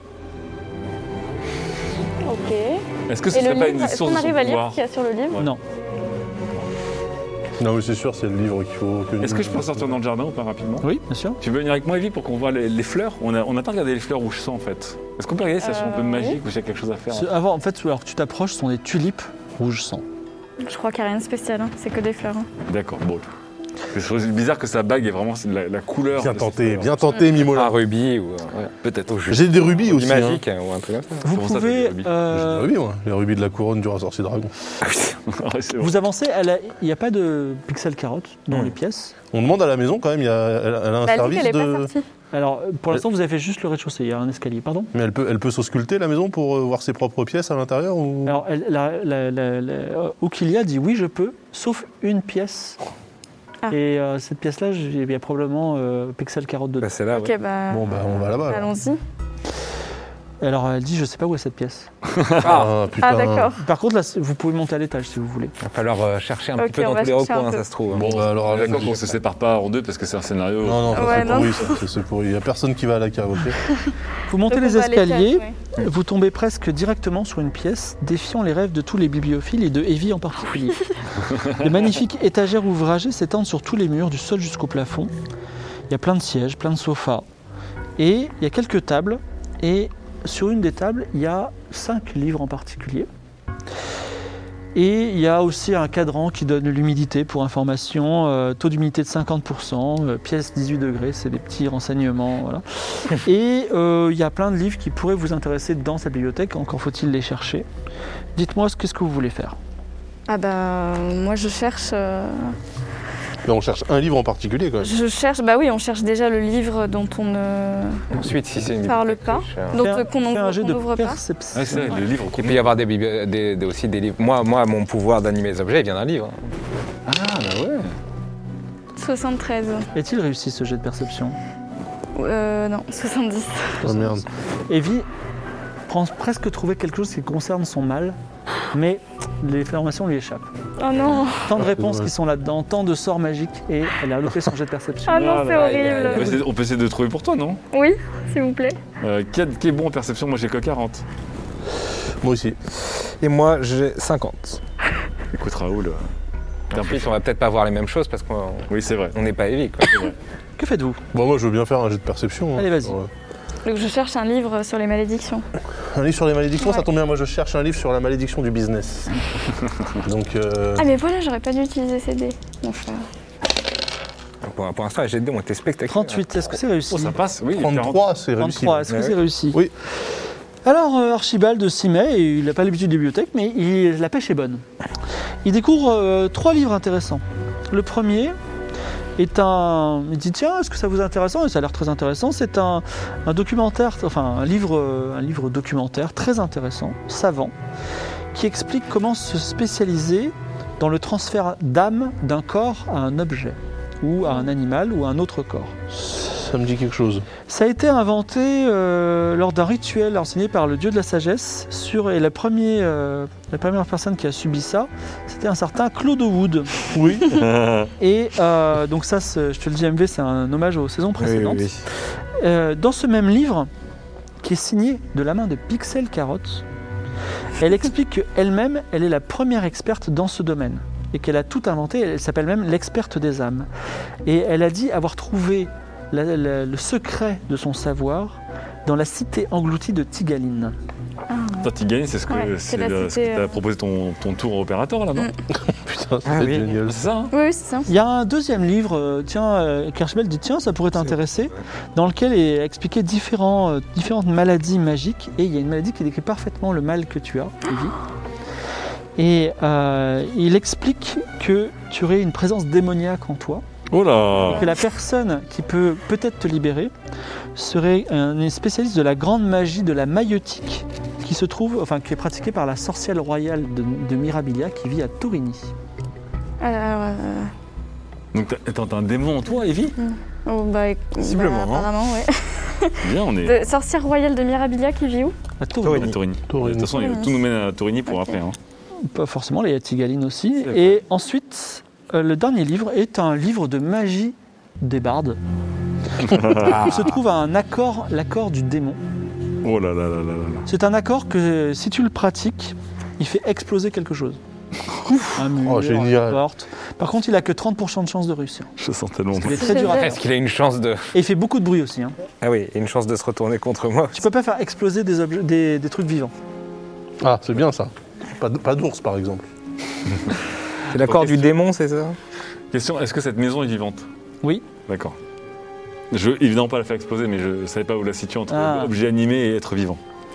Ok. Est-ce que ce Et le serait pas livre, une est-ce source qu'on de son arrive à lire pouvoir ce qu'il y a sur le livre? Ouais. Non. Non, mais c'est sûr, c'est le livre qu'il faut. Que Est-ce que je peux sortir dans le jardin ou pas rapidement? Oui, bien sûr. Tu veux venir avec moi, Evie, pour qu'on voit les, les fleurs? On a, on a pas regardé les fleurs rouges sang en fait. Est-ce qu'on peut regarder si elles sont un peu Euh, magiques ou s'il y a quelque chose à faire? Ce- Avant, en fait, alors que tu t'approches, ce sont des tulipes rouge sang. Je crois qu'il n'y a rien de spécial, hein. C'est que des fleurs. hein. D'accord, bon. Je trouve bizarre que sa bague est vraiment c'est de la, la couleur. Bien de ces tenté, fleurs. bien tenté, Un Mimola. rubis ou Ouais, peut-être. J'ai des rubis aussi. hein. magique ou un truc comme ça. Vous Comment ça, pouvez. t'as des rubis J'ai euh, des rubis, moi. Les rubis de la couronne du roi sorcier dragon. Ouais, c'est bon. vous avancez, elle a- il n'y a pas de pixel carotte dans Hmm. les pièces. On demande à la maison quand même, il y a, elle, elle a un Bah, elle dit service qu'elle n'est pas de. sortie. Alors, pour l'instant, vous avez fait juste le rez-de-chaussée, il y a un escalier, pardon. Mais elle peut, elle peut s'ausculter la maison pour euh, voir ses propres pièces à l'intérieur ou... Alors, elle, la, la, la, la- euh, Oukilia dit oui, je peux, sauf une pièce. Ah. Et euh, cette pièce-là, j'ai- il y a probablement euh, pixel carotte dedans. Bah, c'est là, ouais. Ok, bah. Bon, bah on va là-bas. alors. Allons-y. Alors, elle dit je sais pas où est cette pièce. Ah, putain. Ah, d'accord. Par contre, là, vous pouvez monter à l'étage si vous voulez. Il va falloir euh, chercher un Ok, petit peu on dans va tous les chercher un recoins, peu. ça se trouve. Bon, bah alors. On est d'accord allons-y. qu'on se sépare pas en deux parce que c'est un scénario. Non, non, ça Ouais, c'est non. pourri, ça. C'est- C'est pourri. Il n'y a personne qui va à la cave, ok? Vous montez Donc, les on va à l'étage, escaliers, ouais. vous tombez presque directement sur une pièce défiant les rêves de tous les bibliophiles et de Evie en particulier. De magnifiques étagères ouvragées s'étendent sur tous les murs, du sol jusqu'au plafond. Il y a plein de sièges, plein de sofas. Et il y a quelques tables. Et sur une des tables, il y a cinq livres en particulier. Et il y a aussi un cadran qui donne l'humidité pour information, euh, taux d'humidité de cinquante pour cent, euh, pièce dix-huit degrés, c'est des petits renseignements. Voilà. Et euh, il y a plein de livres qui pourraient vous intéresser dans cette bibliothèque, encore faut-il les chercher. Dites-moi ce qu'est-ce que vous voulez faire. Ah, bah. Moi, je cherche. euh, Mais on cherche un livre en particulier quand même. Je cherche. Bah oui, on cherche déjà le livre dont on ne Ensuite, si c'est une parle bibliothèque pas. riche, euh, Donc, Fais un- euh, qu'on fais un n'ouvre jet qu'on de n'ouvre pas. perception. Ouais, c'est vrai, le livre. Il peut y avoir des, bibli- des- des- aussi des livres. Moi, moi, mon pouvoir d'animer les objets, il vient d'un livre. Ah, bah ouais. soixante-treize. Est-il réussi ce jet de perception? Euh, non, soixante-dix. Oh merde. Evie pense presque trouver quelque chose qui concerne son mal, mais les informations lui échappent. Oh non. Tant de Ah, réponses c'est qui sont là-dedans, tant de sorts magiques, et elle a loupé son jet de perception. Ah non, c'est là, On horrible. peut, essayer, on peut essayer de trouver pour toi, non? Oui, s'il vous plaît. Euh, qui, a- qui est bon en perception? Moi j'ai que quarante. Moi aussi. Et moi, j'ai cinquante. Écoute Raoul. euh, En plus, on va peut-être pas voir les mêmes choses parce qu'on Oui, c'est vrai. on n'est pas Evie, quoi. Que faites-vous? Bon, moi, je veux bien faire un jet de perception. hein. Allez, vas-y. Ouais. Donc je cherche un livre sur les malédictions. Un livre sur les malédictions, Ouais. ça tombe bien. Moi, je cherche un livre sur la malédiction du business. Donc, euh, Ah mais voilà, j'aurais pas dû utiliser ces dés, mon frère. Pour, pour l'instant, les jets de dés ont été spectaculaires. trente-huit, est-ce que c'est réussi? Oh, ça passe, oui. trente-trois, c'est réussi. trente-trois, est-ce que Ouais. c'est réussi? Oui. Alors, euh, Archibald s'y met, et il n'a pas l'habitude des bibliothèques, mais il- la pêche est bonne. Il découvre euh, trois livres intéressants. Le premier est un... Il dit, tiens, est-ce que ça vous est intéressant? Et ça a l'air très intéressant. C'est un, un documentaire, enfin un livre, euh, un livre documentaire très intéressant, savant, qui explique comment se spécialiser dans le transfert d'âme d'un corps à un objet, ou à un animal, ou à un autre corps. Ça me dit quelque chose. Ça a été inventé euh, lors d'un rituel enseigné par le dieu de la sagesse. Sur, et la, premier, euh, la première personne qui a subi ça, c'était un certain Claude Wood. Oui. Et euh, donc ça, c'est- je te le dis M V, c'est un hommage aux saisons Oui, précédentes. oui, oui. Euh, dans ce même livre, qui est signé de la main de Pixel Carotte, elle explique qu'elle-même, elle est la première experte dans ce domaine. Et qu'elle a tout inventé, elle s'appelle même l'experte des âmes. Et elle a dit avoir trouvé la- la- le secret de son savoir dans la cité engloutie de Tigaline. Toi, Tigani, c'est ce que Ouais, c'est c'est la le- ce que cité, t'as euh, proposé ton, ton tour opérateur là, non Mm. Putain, ça Ah va être oui. génial. C'est ça, hein Oui, oui, c'est ça. Il y a un deuxième livre, euh, tiens, euh, Kirschbell dit tiens, ça pourrait t'intéresser, dans lequel est expliqué différents, euh, différentes maladies magiques. Et il y a une maladie qui décrit parfaitement le mal que tu as, Evie. Et euh, il explique que tu aurais une présence démoniaque en toi, Oh là que la personne qui peut peut-être te libérer serait un spécialiste de la grande magie de la maïeutique qui se trouve, enfin qui est pratiquée par la sorcière royale de, de Mirabilia qui vit à Torini. Alors, euh, Donc, t'as- attends, t'as un démon en toi, Evie oh, bah, éc- Visiblement, bah, hein. apparemment, ouais. Bien, on est De sorcière royale de Mirabilia qui vit où? À Torini. à Torini. Torini. De toute façon, tout nous mène à Torini pour Ok. après. Hein. Pas forcément, il y a Tigaline aussi. C'est vrai. Et ensuite, euh, le dernier livre est un livre de magie des bardes. Il se trouve à un accord, l'accord du démon. Oh là là là là là là. C'est un accord que si tu le pratiques, il fait exploser quelque chose. Un mur, Oh, génial. une porte. Par contre, il a que trente pour cent de chance de réussir. Je sens tellement. Il est très dur à faire. Est-ce qu'il a une chance de... Et il fait beaucoup de bruit aussi. hein. Ah oui, une chance de se retourner contre moi. Tu peux pas faire exploser des, objets, des, des trucs vivants. Ah, c'est bien ça. Pas, d- pas d'ours, par exemple. C'est l'accord Ok, du c'est- démon, c'est ça? Question, est-ce que cette maison est vivante? Oui. D'accord. Je veux évidemment pas la faire exploser, mais je ne savais pas où la situer entre Ah. objet animé et être vivant.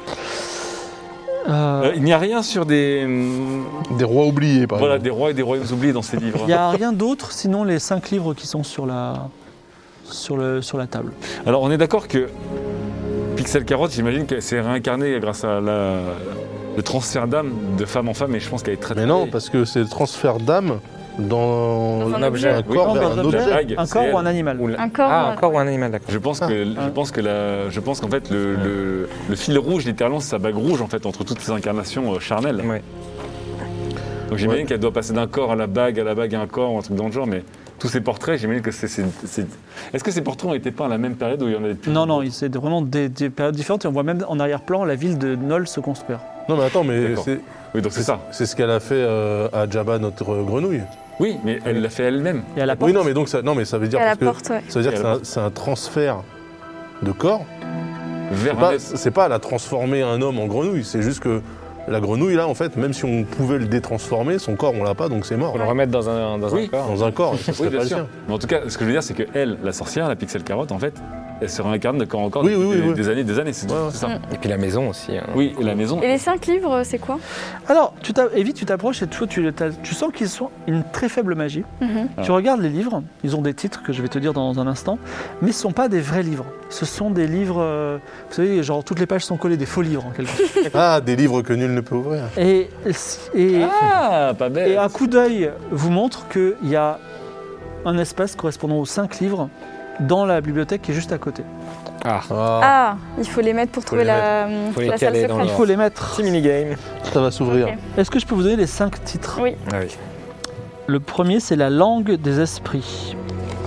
Euh, Euh, il n'y a rien sur des, hum, Des rois oubliés, par voilà, exemple. des rois et des royaumes oubliés dans ces livres. Il n'y a rien d'autre sinon les cinq livres qui sont sur la, sur le, sur la table. Alors, on est d'accord que Pixel Carotte, j'imagine qu'elle s'est réincarnée grâce à la- le transfert d'âme de femme en femme, et je pense qu'elle est très Mais non, parce que c'est le transfert d'âme dans Dans un un objet. Oui, corps Non, vers dans un un objet. objet, bague, un c'est corps ou elle. un animal. Ou la- Un corps, Ah, euh, un corps ou un animal, d'accord. Je pense que, je pense que, la, je pense qu'en fait, le, le- le fil rouge, littéralement, c'est sa bague rouge, en fait, entre toutes ces incarnations euh, charnelles. Ouais. Donc j'imagine Ouais. qu'elle doit passer d'un corps à la bague, à la bague à un corps, ou un truc dans le genre, mais tous ces portraits, j'imagine que c'est... c'est- c'est- Est-ce que ces portraits ont été peints à la même période où il y en avait plus? Non, non, c'est vraiment des, des périodes différentes et on voit même en arrière-plan la ville de Nol se construire. Non, mais attends, mais D'accord. c'est Oui, donc c'est ça. c'est ce qu'elle a fait euh, à Jabba, notre euh, grenouille. Oui, mais elle l'a fait elle-même. Et à la porte, Oui, non, mais donc ça, non, mais ça veut dire à la parce que porte, ouais. ça veut dire Et que à c'est la un, c'est un transfert de corps. C'est Vers un pas, être. c'est pas la transformer un homme en grenouille. C'est juste que la grenouille là, en fait, même si on pouvait le détransformer, son corps on l'a pas, donc c'est mort. Faut le remettre dans un, dans Oui. un corps. Dans un corps, ça Oui, serait bien pas le sûr. sien. Mais en tout cas, ce que je veux dire, c'est que elle, la sorcière, la Pixel Carotte, en fait, elle se réincarne de corps en corps Oui, depuis oui, oui, des, oui. des années, des années, c'est Ouais, ouais. c'est ça. Et puis la maison aussi. hein. Oui, et la maison. Et les cinq livres, c'est quoi? Alors, tu t'a- Evie, tu t'approches et tu, tu, t'as- tu sens qu'ils sont une très faible magie. Mhm. Tu regardes les livres, ils ont des titres que je vais te dire dans un instant, mais ce ne sont pas des vrais livres. Ce sont des livres, euh, vous savez, genre toutes les pages sont collées, des faux livres en quelque sorte. Ah, des livres que nul ne peut ouvrir. Et, et, Ah, pas bête. et un coup d'œil vous montre qu'il y a un espace correspondant aux cinq livres dans la bibliothèque qui est juste à côté. Ah, Ah, Ah, il faut les mettre pour trouver les la, Faut les la salle caler dans secrète. Il faut les mettre. petit minigame. ça va s'ouvrir. Ok. Est-ce que je peux vous donner les cinq titres? Oui. Ah oui. Le premier, c'est la langue des esprits.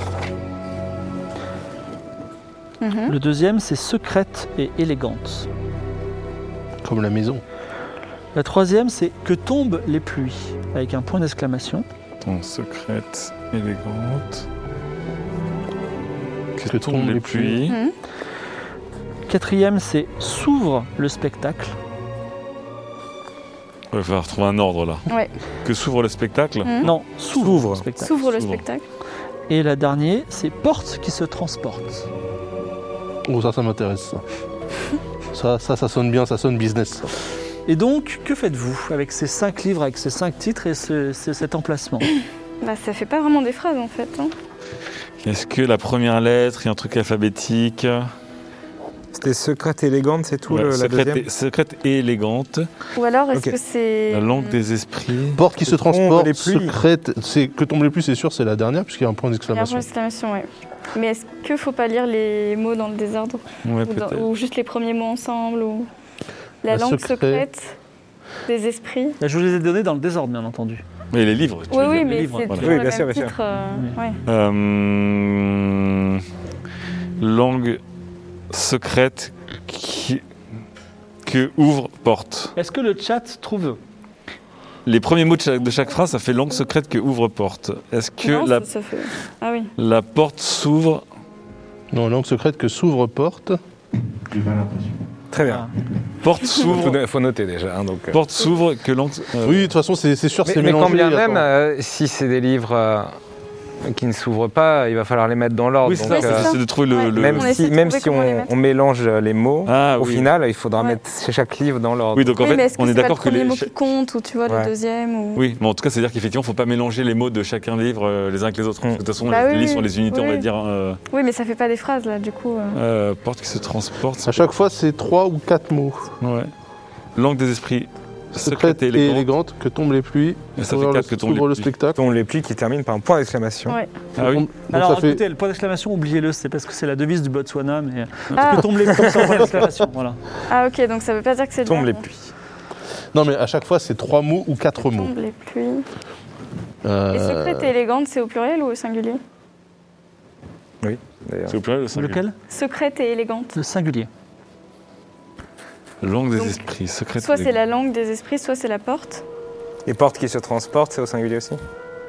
Mhm. Le deuxième, c'est secrète et élégante. Comme la maison. La troisième, c'est que tombent les pluies, avec un point d'exclamation. Ton secrète élégante. Que, Que tombent les pluies. Mhm. Quatrième, c'est s'ouvre le spectacle. Il va falloir trouver un ordre là. Ouais. Que s'ouvre le spectacle. Mhm. Non, s'ouvre S'ouvre. le spectacle. S'ouvre le S'ouvre. spectacle. Et la dernière, c'est porte qui se transporte. Oh, ça, ça m'intéresse, ça. ça. Ça, ça sonne bien, ça sonne business, ça. Et donc, que faites-vous avec ces cinq livres, avec ces cinq titres et ce- ce- cet emplacement? Bah, ça fait pas vraiment des phrases en fait. Hein. Est-ce que la première lettre est un truc alphabétique? C'était secrète élégante, c'est tout Ouais, le, la secrète, deuxième et, secrète et élégante. Ou alors est-ce Ok. que c'est. La langue des esprits. Porte qui se Que tombent transporte, les pluies. secrète. C'est que tombe les pluies, c'est sûr, c'est la dernière, puisqu'il y a un point Il y a un point d'exclamation. d'exclamation, ouais. Mais est-ce qu'il faut pas lire les mots dans le désordre Ouais, ou, dans- peut-être. ou juste les premiers mots ensemble ou... La, La langue secrète. secrète des esprits. Là, je vous les ai donnés dans le désordre, bien entendu. Mais les livres. tu Oui, veux oui, dire. mais livres, c'est voilà. toujours Oui, le bien sûr, même bien sûr. titre. euh, ouais. Euh, langue secrète qui, que ouvre porte. Est-ce que le chat trouve? Les premiers mots de chaque, de chaque phrase, ça fait langue secrète que ouvre porte. Est-ce que Non, la, ça, ça fait... Ah oui. la porte s'ouvre? Non, langue secrète que s'ouvre porte. Très bien. Porte Il s'ouvre. faut noter déjà. hein, donc, euh. Porte s'ouvre que langue. euh, Oui, de toute façon, c'est c'est sûr, Mais, c'est mais mélangé. quand bien même, attends. euh, si c'est des livres euh, qui ne s'ouvrent pas, il va falloir les mettre dans l'ordre. Oui, c'est donc, ça, Ouais, c'est euh, ça. c'est de trouver le. Ouais. le- Même On essaie si, de même trouver si comment les on, mettre. on mélange les mots, Ah, au oui. final, il faudra Ouais. mettre chez chaque livre dans l'ordre. Oui, donc en Oui, fait, mais est-ce que on est c'est pas le d'accord que premier les. mot qui compte ou tu vois Ouais. le deuxième ou... Oui, mais en tout cas, c'est-à-dire qu'effectivement, il ne faut pas mélanger les mots de chacun livre euh, les uns avec les autres. Mm. De toute façon, Bah les oui, livres sont oui. les unités, on va Oui. dire. euh, Oui, mais ça fait pas des phrases là, du coup. euh. euh, porte qui se transporte. À chaque fois, c'est trois ou quatre mots. Ouais. Langue des esprits. Secrète et élégante, que tombent les pluies. Et ça fait S'ouvre le- quatre que tombent les s'ouvre le pluies. spectacle. Dont les plis qui terminent par un point d'exclamation. Ouais. Ah oui. Donc, Alors ça fait- écoutez, le point d'exclamation, oubliez-le, c'est parce que c'est la devise du Botswana, mais Ah. que tombe les pluies sans point d'exclamation. Voilà. Ah ok, donc ça veut pas dire que c'est Tombe bien, les donc. pluies. Non, mais à chaque fois, c'est trois mots ou quatre mots. Tombe les pluies. Euh, Et secrète et élégante, c'est au pluriel ou au singulier? Oui, d'ailleurs. C'est au pluriel ou au singulier? Lequel? Secrète et élégante. Le singulier. Langue des Donc, esprits. Secrète Soit et c'est la langue des esprits, soit c'est la porte. Les portes qui se transportent, c'est au singulier aussi.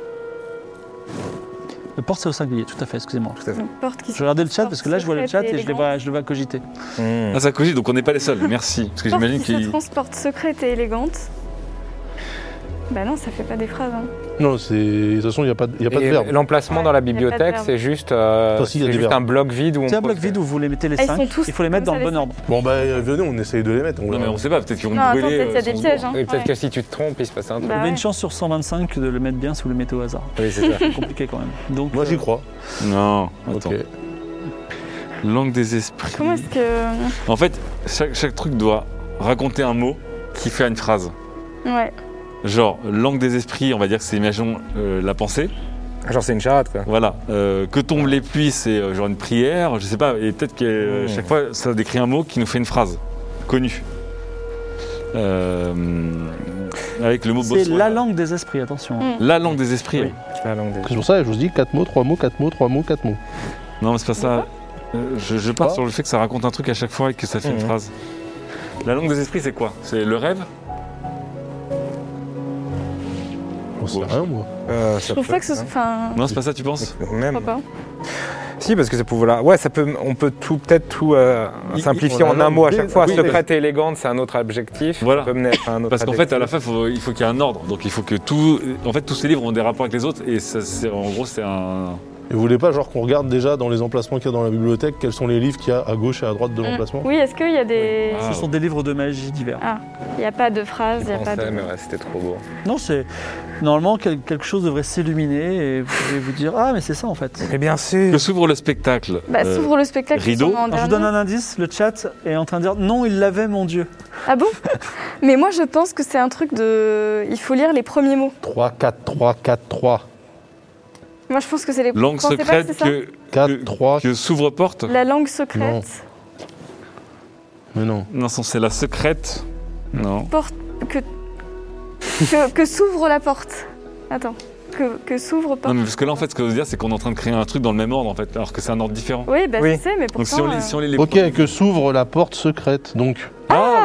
Le porte, c'est au singulier, tout à fait, excusez-moi. Tout à fait. Donc porte qui Je regardais le chat parce que là, je vois le chat secrète et je le vois, je le vois cogiter. Mmh. Ah, ça cogite, donc on n'est pas les seuls. Merci. Parce que Porte j'imagine qui se qu'il. transporte secrète et élégante. Bah non, ça fait pas des phrases. Hein. Non, c'est. De toute façon, il n'y a pas, de- il y a pas de Et verbe. l'emplacement dans la bibliothèque, verbe. c'est juste, euh, Enfin, si, il y a c'est des juste verbes. un bloc vide où on C'est un pose- bloc vide où vous les mettez les Ah, ils cinq. sont tous Il faut les mettre dans comme le ça, bon les ordre. Bon, bah, euh, venez, on essaye de les mettre. Non, mais on sait pas, peut-être qu'ils vont Non, attends, brûler. peut-être qu'il y a euh, des sans pièges. voir. Hein. Et peut-être Ouais. que si tu te trompes, il se passe un truc. Bah Vous avez ouais. une chance sur cent vingt-cinq de le mettre bien si vous le mettez au hasard. Oui, c'est ça. C'est compliqué quand même. Donc, Moi, j'y euh, crois. Non, attends. Ok. Langue des esprits. Comment est-ce que. En fait, chaque, chaque truc doit raconter un mot qui fait une phrase. Ouais. Genre, langue des esprits, on va dire que c'est, imaginons, euh, la pensée. Genre, c'est une charade, quoi. Voilà. Euh, que tombent les pluies, c'est euh, genre une prière, je sais pas. Et peut-être que euh, Mmh. chaque fois, ça décrit un mot qui nous fait une phrase connue. Euh, avec le mot c'est Botswana. la langue des esprits, attention. Mm. La langue des esprits. Oui. La langue des- C'est pour ça que je vous dis quatre mots, trois mots, quatre mots, trois mots, quatre mots. Non, mais c'est pas ça. Euh, je, je pars pas. sur le fait que ça raconte un truc à chaque fois et que ça fait une Mmh. phrase. La langue des esprits, c'est quoi? C'est le rêve? On sait Ouais. rien, moi. Euh, Je ça trouve peut, pas que ce hein. soit. Enfin. Non, c'est pas ça, tu penses? Je Même. crois pas. Si, parce que ça peut voilà. Ouais, ça peut. On peut tout peut-être tout euh, Il- simplifier on a en un mot à l'idée, chaque fois. oui, Secrète et élégante, c'est un autre adjectif. Voilà. Ça peut mener à un autre Parce qu'en fait, à la adjectif. fin, faut- il faut qu'il y ait un ordre. Donc, il faut que tout. En fait, tous ces livres ont des rapports avec les autres. Et ça, c'est- en gros, c'est un. Et vous voulez pas, genre, qu'on regarde déjà dans les emplacements qu'il y a dans la bibliothèque, quels sont les livres qu'il y a à gauche et à droite de Mm. l'emplacement? Oui, est-ce qu'il y a des. Ah. Ce sont des livres de magie divers. Il n'y a pas de phrase, il n'y a Je pas de. pensais, mais ouais, c'était trop beau. Non, c'est. Normalement, quel- quelque chose devrait s'illuminer et vous pouvez vous dire ah, mais c'est ça en fait. Mais bien sûr. Que s'ouvre le spectacle. Bah, Euh, s'ouvre le spectacle. qui rideau. sont en Alors, je vous dernier. donne un indice, le chat est en train de dire non, il l'avait, mon Dieu. Ah bon? Mais moi, je pense que c'est un truc de. Il faut lire les premiers mots. trois, quatre, trois, quatre, trois. Moi, je pense que c'est les. Langue Vous pensez pas secrète c'est ça que, quatre, que, trois. que s'ouvre porte. La langue secrète. Mais non. Non, c'est la secrète. Non. Porte. Que. que, que s'ouvre la porte. Attends. Que, que s'ouvre Non, porte. mais parce que là, en fait, ce que ça veut dire, c'est qu'on est en train de créer un truc dans le même ordre, en fait, alors que c'est un ordre différent. Oui, bah Oui. je sais, mais pourtant. Donc, si on lit, euh, si on lit les. Ok, que s'ouvre la porte secrète. Donc, Ah,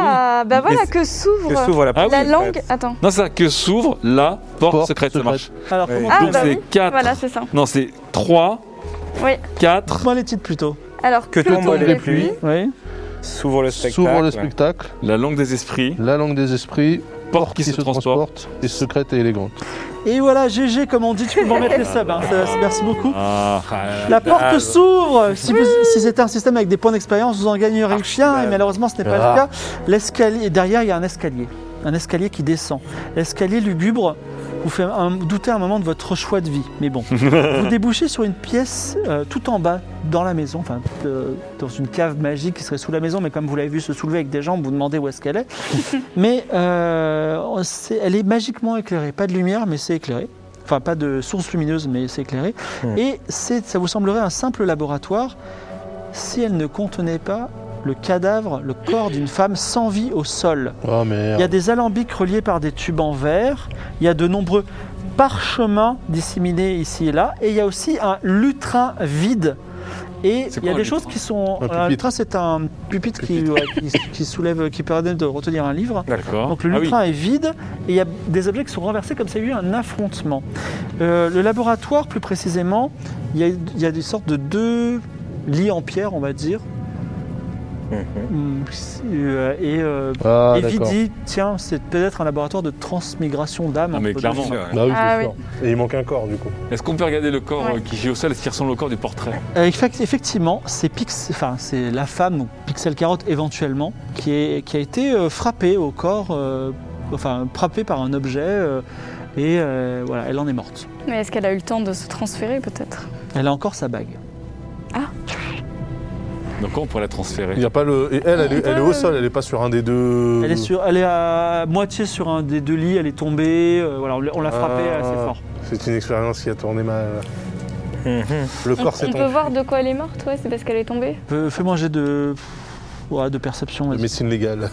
Ah, bah voilà Mais que s'ouvre, Que s'ouvre la Ah porte. la oui, langue. Attends. Non, c'est ça, que s'ouvre la porte, Porte secrète, ça secrète. marche. Alors, Oui. comment Ah, Donc bah c'est oui. quatre. Voilà, c'est ça. Non, c'est trois, Oui. quatre. Dites-moi les titres plutôt. Alors, Que tombent les pluies. Oui. S'ouvre le spectacle. S'ouvre le spectacle, La langue des esprits, la langue des esprits, porte qui se transporte. et secrète et élégante. Et voilà, G G, comme on dit, tu peux m'en mettre les subs. Hein. Ça- ça- merci beaucoup. Ah, La porte s'ouvre. Si, vous- si c'était un système avec des points d'expérience, vous en gagneriez chien. Et malheureusement, ce n'est pas Ah. le cas. L'escalier, derrière, il y a un escalier. Un escalier qui descend. L'escalier lugubre vous fait un- douter un moment de votre choix de vie. Mais bon, vous débouchez sur une pièce euh, tout en bas dans la maison, enfin euh, dans une cave magique qui serait sous la maison, mais comme vous l'avez vu se soulever avec des jambes, vous demandez où est-ce qu'elle est. mais euh, c'est- elle est magiquement éclairée. Pas de lumière, mais c'est éclairé. Enfin, pas de source lumineuse, mais c'est éclairé. Hmm. Et c'est, ça vous semblerait un simple laboratoire si elle ne contenait pas le cadavre, le corps d'une femme sans vie au sol. Oh Il y a merde. des alambics reliés par des tubes en verre. Il y a de nombreux parchemins disséminés ici et là. Et il y a aussi un lutrin vide. Et C'est il y a quoi, des un choses lutrin qui sont. Un Un pupitre. lutrin, c'est un pupitre qui, ouais, qui, qui soulève, qui permet de retenir un livre. D'accord. Donc le Ah oui. lutrin est vide et il y a des objets qui sont renversés comme s'il y a eu un affrontement. Euh, le laboratoire, plus précisément, il y a, il y a des sortes de deux lits en pierre, on va dire. Mhm. Hum, euh, Et, euh, Ah, et d'accord. Vidi, tiens, c'est peut-être un laboratoire de transmigration d'âme. Ah, mais entre clairement. deux mondes. Bah oui, c'est Ah, sûr. Et il manque un corps du coup. Est-ce qu'on peut regarder le corps Ouais. euh, qui gît au sol? Est-ce qu'il ressemble au corps du portrait? Euh, effect- effectivement, c'est Pix, enfin, c'est la femme, donc Pixel Carotte éventuellement, qui, est, qui a été euh, frappée au corps, euh, enfin frappée par un objet, euh, et euh, voilà, elle en est morte. Mais est-ce qu'elle a eu le temps de se transférer peut-être? Elle a encore sa bague. Donc comment on pourrait la transférer? Il y a pas le. Et elle, elle est, elle est au sol, elle est pas sur un des deux. Elle est, sur, elle est à moitié sur un des deux lits, elle est tombée, euh, voilà, on l'a- on l'a frappée Ah, assez fort. C'est une expérience qui a tourné mal. Mhm. Le On, corps s'est on peut enfui. voir de quoi elle est morte, ouais, c'est parce qu'elle est tombée. Fais- Fais-moi un jet de, ouais, de perception. De vas-y. médecine légale.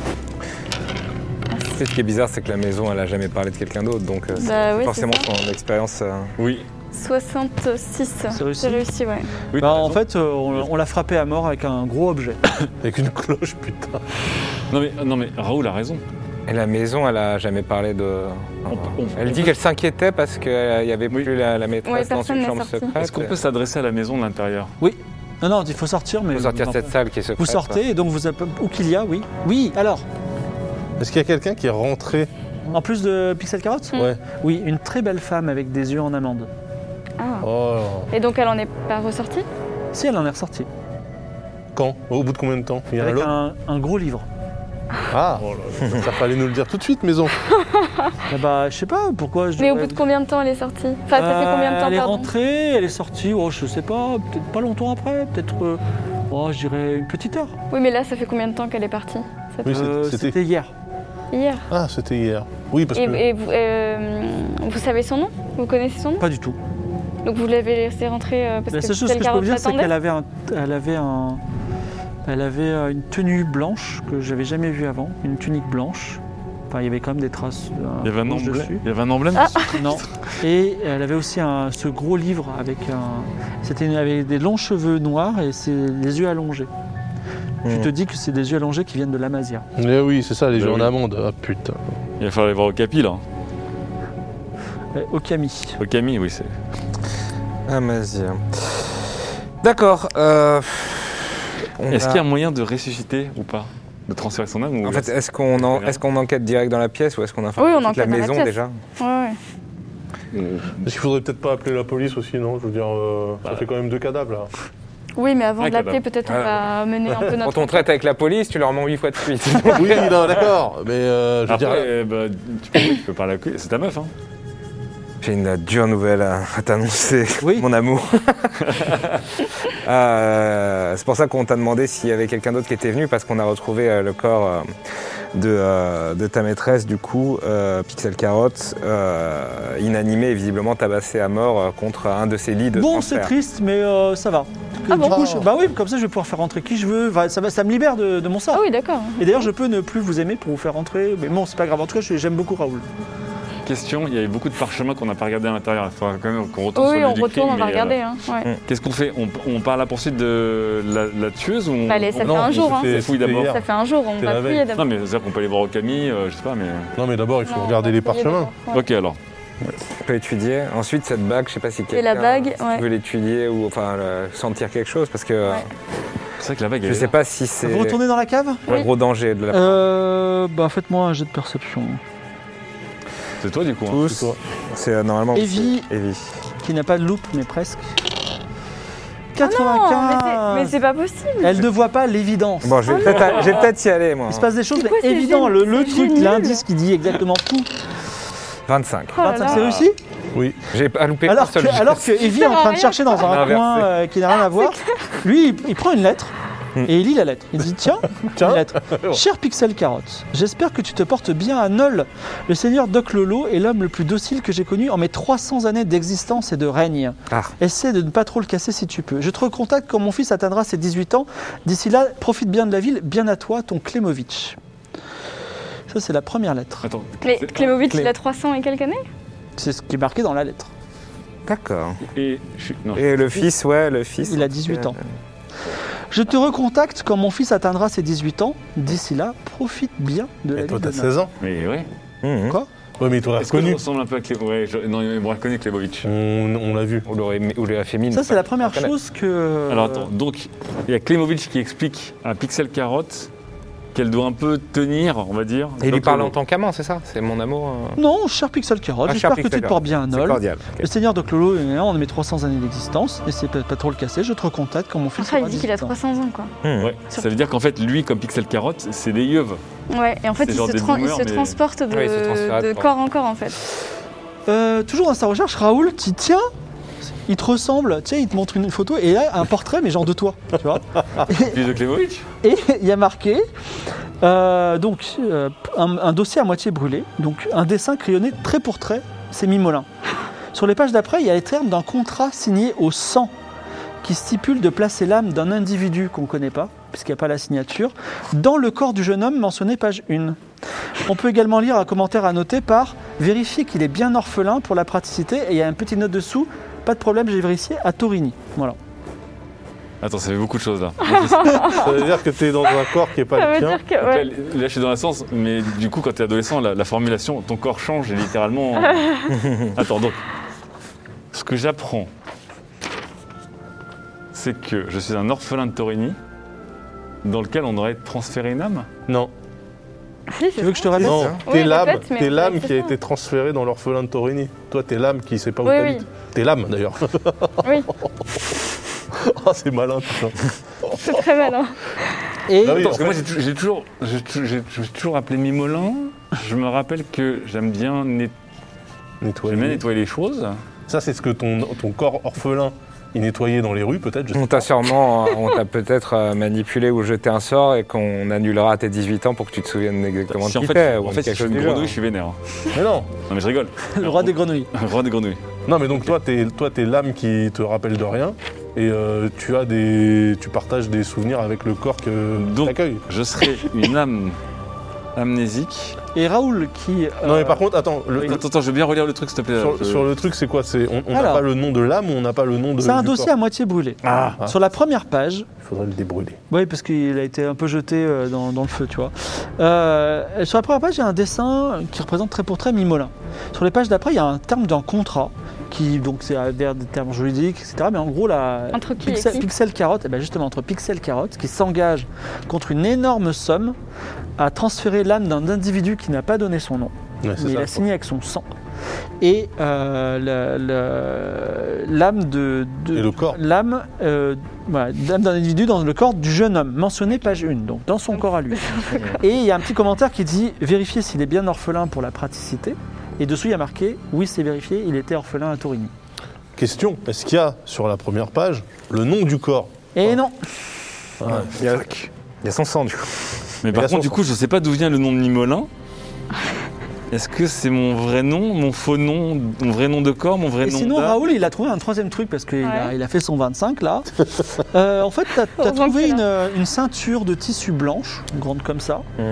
Tu sais, ce qui est bizarre, c'est que la maison, elle a jamais parlé de quelqu'un d'autre, donc euh, Bah c'est oui, forcément c'est son expérience. euh, Oui. soixante-six. C'est réussi. C'est réussi, ouais. Oui, Bah, t'as en raison. fait, euh, on, on l'a frappée à mort avec un gros objet. Avec une cloche, putain. Non mais, non mais Raoul a raison. Et la maison, elle a jamais parlé de. On peut- on- elle on dit peut- qu'elle s'inquiétait parce qu'il n'y avait Oui. plus la, la maîtresse Ouais, dans personne une n'est chambre sorti. secrète. Est-ce qu'on peut s'adresser à la maison de l'intérieur? Non, non, il faut sortir, mais Il faut sortir non, de cette salle qui est secrète. vous sortez et donc vous avez où qu'il y a, oui. Oui, alors, Est-ce qu'il y a quelqu'un qui est rentré? en plus de Pixel Carotte, Mm. Ouais. oui, une très belle femme avec des yeux en amande. Ah. Oh. Et donc elle en est pas ressortie? Si, elle en est ressortie Quand? Au bout de combien de temps? Il y a un avec lot un, un gros livre. Ah, Oh là là. ça fallait nous le dire tout de suite, maison. Ah bah, je sais pas pourquoi. Je Mais au devrais- bout de combien de temps elle est sortie? Enfin, ça fait combien de temps, Elle est pardon? rentrée, elle est sortie, oh, je sais pas, peut-être pas longtemps après, peut-être, euh, oh, je dirais une petite heure. Oui, mais là, ça fait combien de temps qu'elle est partie? Ça Oui, fait- c'était- Euh, c'était- C'était hier. Hier. Ah, c'était hier. Oui, parce Et, que. et vous, euh, vous savez son nom? Vous connaissez son nom? Pas du tout. Donc vous l'avez laissé rentrer euh, parce La que seule chose Pixel que je peux vous Carotte dire, c'est l'attendait? qu'elle avait, un, elle avait, un, elle avait euh, une tenue blanche que j'avais jamais vue avant, une tunique blanche. Enfin, il y avait quand même des traces. euh, Il y avait un rouges emblème. dessus. Il y avait un emblème. Ah. Non. Et elle avait aussi un, ce gros livre avec un. C'était une- avec des longs cheveux noirs et c'est les yeux allongés. Tu Hmm. te dis que c'est des yeux allongés qui viennent de l'Amazia. Eh oui, c'est ça, les Bah jeux en oui. amande. Ah putain. Il va falloir aller voir au Capi là. Euh, Okami. Au Camille, oui c'est. Amazia. D'accord. euh, on Est-ce a- qu'il y a moyen de ressusciter ou pas? De transférer son âme ou... En fait, est-ce qu'on en- est-ce qu'on enquête direct dans la pièce ou est-ce qu'on informe Oui, on toute la enquête dans la maison pièce. déjà? Ouais, ouais. Est-ce qu'il faudrait peut-être pas appeler la police aussi, non? Je veux dire, euh, ça Bah. fait quand même deux cadavres là. Oui, mais avant Ah, de l'appeler, capable. peut-être on Voilà. va mener un peu notre. Quand on traite avec la police, tu leur mens huit fois de suite. Oui, non, d'accord. Mais euh, je veux Après, dire. euh, bah, tu, peux, tu peux parler à... C'est ta meuf, hein? J'ai une dure nouvelle à, à t'annoncer, Oui. mon amour. Euh, c'est pour ça qu'on t'a demandé s'il y avait quelqu'un d'autre qui était venu, parce qu'on a retrouvé euh, le corps euh, de, euh, de ta maîtresse, du coup, euh, Pixel Carotte, euh, inanimé et visiblement tabassé à mort euh, contre un de ses lits de Bon, c'est transfert. triste, mais euh, ça va. Ah du bon coup, je- bah oui, comme ça, je vais pouvoir faire rentrer qui je veux. Enfin, ça, va, ça me libère de, de mon sort. Ah oui, d'accord. Et d'ailleurs, je peux ne plus vous aimer pour vous faire rentrer. Mais bon, c'est pas grave. En tout cas, je- j'aime beaucoup Raoul. question, il y avait beaucoup de parchemins qu'on n'a pas regardé à l'intérieur. Il faudra quand même qu'on retourne Oui, sur le on lieu du retourne, crime, on va mais, regarder. euh, Hein. Ouais. Qu'est-ce qu'on fait on, on part à la poursuite de la, la tueuse ou on, Bah, allez, ça on- fait un jour. Hein. c'était- on fouille c'était d'abord hier. Ça fait un jour, on C'était va la fouiller veille. d'abord. Non, mais c'est-à-dire qu'on peut aller voir au Camille, euh, je sais pas, mais. Non, mais d'abord, il faut Non, on regarder va les fouiller parchemins. d'abord. Ouais. Ok, alors. On peut étudier. Ensuite, cette bague, je sais pas si quelqu'un la bague, si ouais. tu veux l'étudier ou enfin le- sentir quelque chose parce que euh, Ouais. C'est vrai que la vague, je elle est sais pas si c'est Vous retournez dans la cave un Oui. gros danger de la euh, Bah faites-moi un jet de perception. C'est toi du coup. hein. tous. c'est toi. C'est euh, normalement Evie. c'est Evie. Qui n'a pas de loupe, mais presque. Non, mais c'est- quatre-vingt-quinze. mais c'est pas possible. Elle ne voit pas l'évidence. Bon, je vais peut-être je vais peut-être y aller moi. Il se passe des choses, C'est quoi mais ces évident, jeux- le, le ces truc, jeux nuls l'indice qui dit exactement tout. vingt-cinq. Oh là vingt-cinq, là. c'est réussi Oui. J'ai pas loupé un Alors seul que, geste. alors que Evie est en sert à train de rien. chercher dans On a un inversé. coin euh, qui n'a rien à voir, lui, il, il prend une lettre Hmm. et il lit la lettre. Il dit tiens, Tiens. une lettre. Cher Pixel Carotte, j'espère que tu te portes bien à Nol. Le seigneur Doc Lolo est l'homme le plus docile que j'ai connu en mes trois cents années d'existence et de règne. Ah. Essaie de ne pas trop le casser si tu peux. Je te recontacte quand mon fils atteindra ses dix-huit ans. D'ici là, profite bien de la ville. Bien à toi, ton Klemovitch. Ça, c'est la première lettre. Attends. Mais c'est- Klemovitch, Clé- il a trois cents et quelques années. C'est ce qui est marqué dans la lettre. D'accord. Et je suis. Non. Et le fils, ouais, le fils. Il a dix-huit ans. Je te recontacte quand mon fils atteindra ses dix-huit ans. D'ici là, profite bien de la Et toi, ville de t'as Nol. seize ans. Mais ouais. Mhm. Quoi Ouais, mais il t'aurait Est-ce que je reconnu. ressemble un peu à Clé... Ouais, je... non, il m'aurait reconnu Klebovic. On, on l'a vu. Ou l'aurait ou l'aurait fait mine. Ça, c'est la première Reconnaître. chose que... Alors attends, donc il y a Klemovic qui explique à Pixel Carotte qu'elle doit un peu tenir, on va dire. Et il lui Donc, parle euh, en tant qu'amant, c'est ça? C'est mon amour. euh, Non, cher Pixel Carotte, Ah, j'espère cher que tu Pixel te portes bien à C'est Nol. cordial. ok. Le seigneur de Clolo est on a mes trois cents années d'existence. N'essaie pas, pas trop le casser, je te recontacte quand mon fils Après, il aura dit qu'il a dix-huit ans. trois cents ans, quoi. Mhm. Ouais, ça veut dire qu'en fait, lui, comme Pixel Carotte, c'est des yeux. Ouais, et en fait, C'est il genre se, des tran- il boomers, se mais- transporte de, Ouais, il se transfère de de corps en corps, en fait. Euh, toujours dans sa recherche, Raoul, qui tient, il te ressemble, tiens, il te montre une photo et là, un portrait, mais genre de toi, tu vois. Fils de Klemovic. Et il y a marqué, euh, donc, euh, un, un dossier à moitié brûlé, donc un dessin crayonné trait pour trait, c'est Mimolin. Sur les pages d'après, il y a les termes d'un contrat signé au sang qui stipule de placer l'âme d'un individu qu'on ne connaît pas, puisqu'il n'y a pas la signature, dans le corps du jeune homme mentionné page un. On peut également lire un commentaire à noter par « Vérifier qu'il est bien orphelin pour la praticité » et il y a une petite note dessous « Pas de problème, j'ai vérifié à Torini ». Voilà. Attends, ça fait beaucoup de choses là. Ça veut dire que t'es dans un corps qui n'est pas Ça le veut tien. dire que, Donc là, ouais. là, je suis dans la sens, mais du coup, quand tu es adolescent, la, la formulation, ton corps change et littéralement. Attends, donc, ce que j'apprends, c'est que je suis un orphelin de Torini dans lequel on aurait transféré une âme. Non, Si, c'est Tu veux que je te ça. répète non, Oui, t'es l'âme, peut-être, mais t'es l'âme peut-être qui a c'est ça. été transférée dans l'orphelin de Torini. Toi, t'es l'âme qui sait pas où Oui, t'habites. oui. T'es l'âme d'ailleurs. Oui, Ah, c'est malin tout ça. c'est très malin. Et Bah oui, Parce en que moi, fait- j'ai tou- j'ai toujours, j'ai tou- j'ai- je me suis toujours appelé Mimolin. Je me rappelle que j'aime bien, net- Nettoyer. j'aime bien nettoyer les choses. Ça, c'est ce que ton, ton corps orphelin il nettoyait dans les rues, peut-être. Je sais On t'a sûrement, on t'a peut-être euh, manipulé ou jeté un sort et qu'on annulera à tes dix-huit ans pour que tu te souviennes exactement Si de en qui fait, t'es, ou en fait, si quelque je suis chose une du genre. grenouille, je suis vénère. Mais non. Non, mais je rigole. le roi des grenouilles. Roi des grenouilles. Non, mais donc toi, t'es toi, t'es l'âme qui te rappelle de rien et euh, tu as des, tu partages des souvenirs avec le corps que Donc- t'accueille. Je serais une âme amnésique. Et Raoul qui... Non, mais euh, par contre, attends, le- Attends, attends, je veux bien relire le truc, s'il te plaît. sur, Je- sur le truc, c'est quoi C'est on on n'a Alors. pas le nom de l'âme ou on n'a pas le nom de. c'est un du dossier corps à moitié brûlé. Ah, ah. Sur la première page, Il faudrait le débrûler. oui, parce qu'il a été un peu jeté euh, dans, dans le feu, tu vois. Euh, sur la première page, il y a un dessin qui représente trait pour trait Mimolin. Sur les pages d'après, il y a un terme d'un contrat, qui, donc c'est vers des termes juridiques, et cetera. Mais en gros, la Entre qui et Pixel, qui Pixel Carotte, eh ben justement, entre Pixel Carotte, qui s'engage contre une énorme somme à transférer l'âme d'un individu qui n'a pas donné son nom, Ouais, c'est mais il ça, a signé avec son sang. Et euh, la- la- l'âme de, de- Et le corps. l'âme euh, voilà, l'âme d'un individu dans le corps du jeune homme, mentionné page un, donc dans son corps à lui. Et il y a un petit commentaire qui dit « Vérifiez s'il est bien orphelin pour la praticité ». Et dessous, il y a marqué « Oui, c'est vérifié, il était orphelin à Torini Question est-ce qu'il y a sur la première page le nom du corps ». Et non, Ah, Il y a, il y a son sang du coup. Mais par Il y a contre, son du coup, je sais pas d'où vient le nom de Mimolin. Est-ce que c'est mon vrai nom, mon faux nom, mon vrai nom de corps, mon vrai et nom sinon, d'âme Raoul, il a trouvé un troisième truc parce qu'il a, Ouais. il a fait son vingt-cinq là. Euh, en fait, tu as, Heureusement trouvé qu'il est une, une ceinture de tissu blanche, grande comme ça,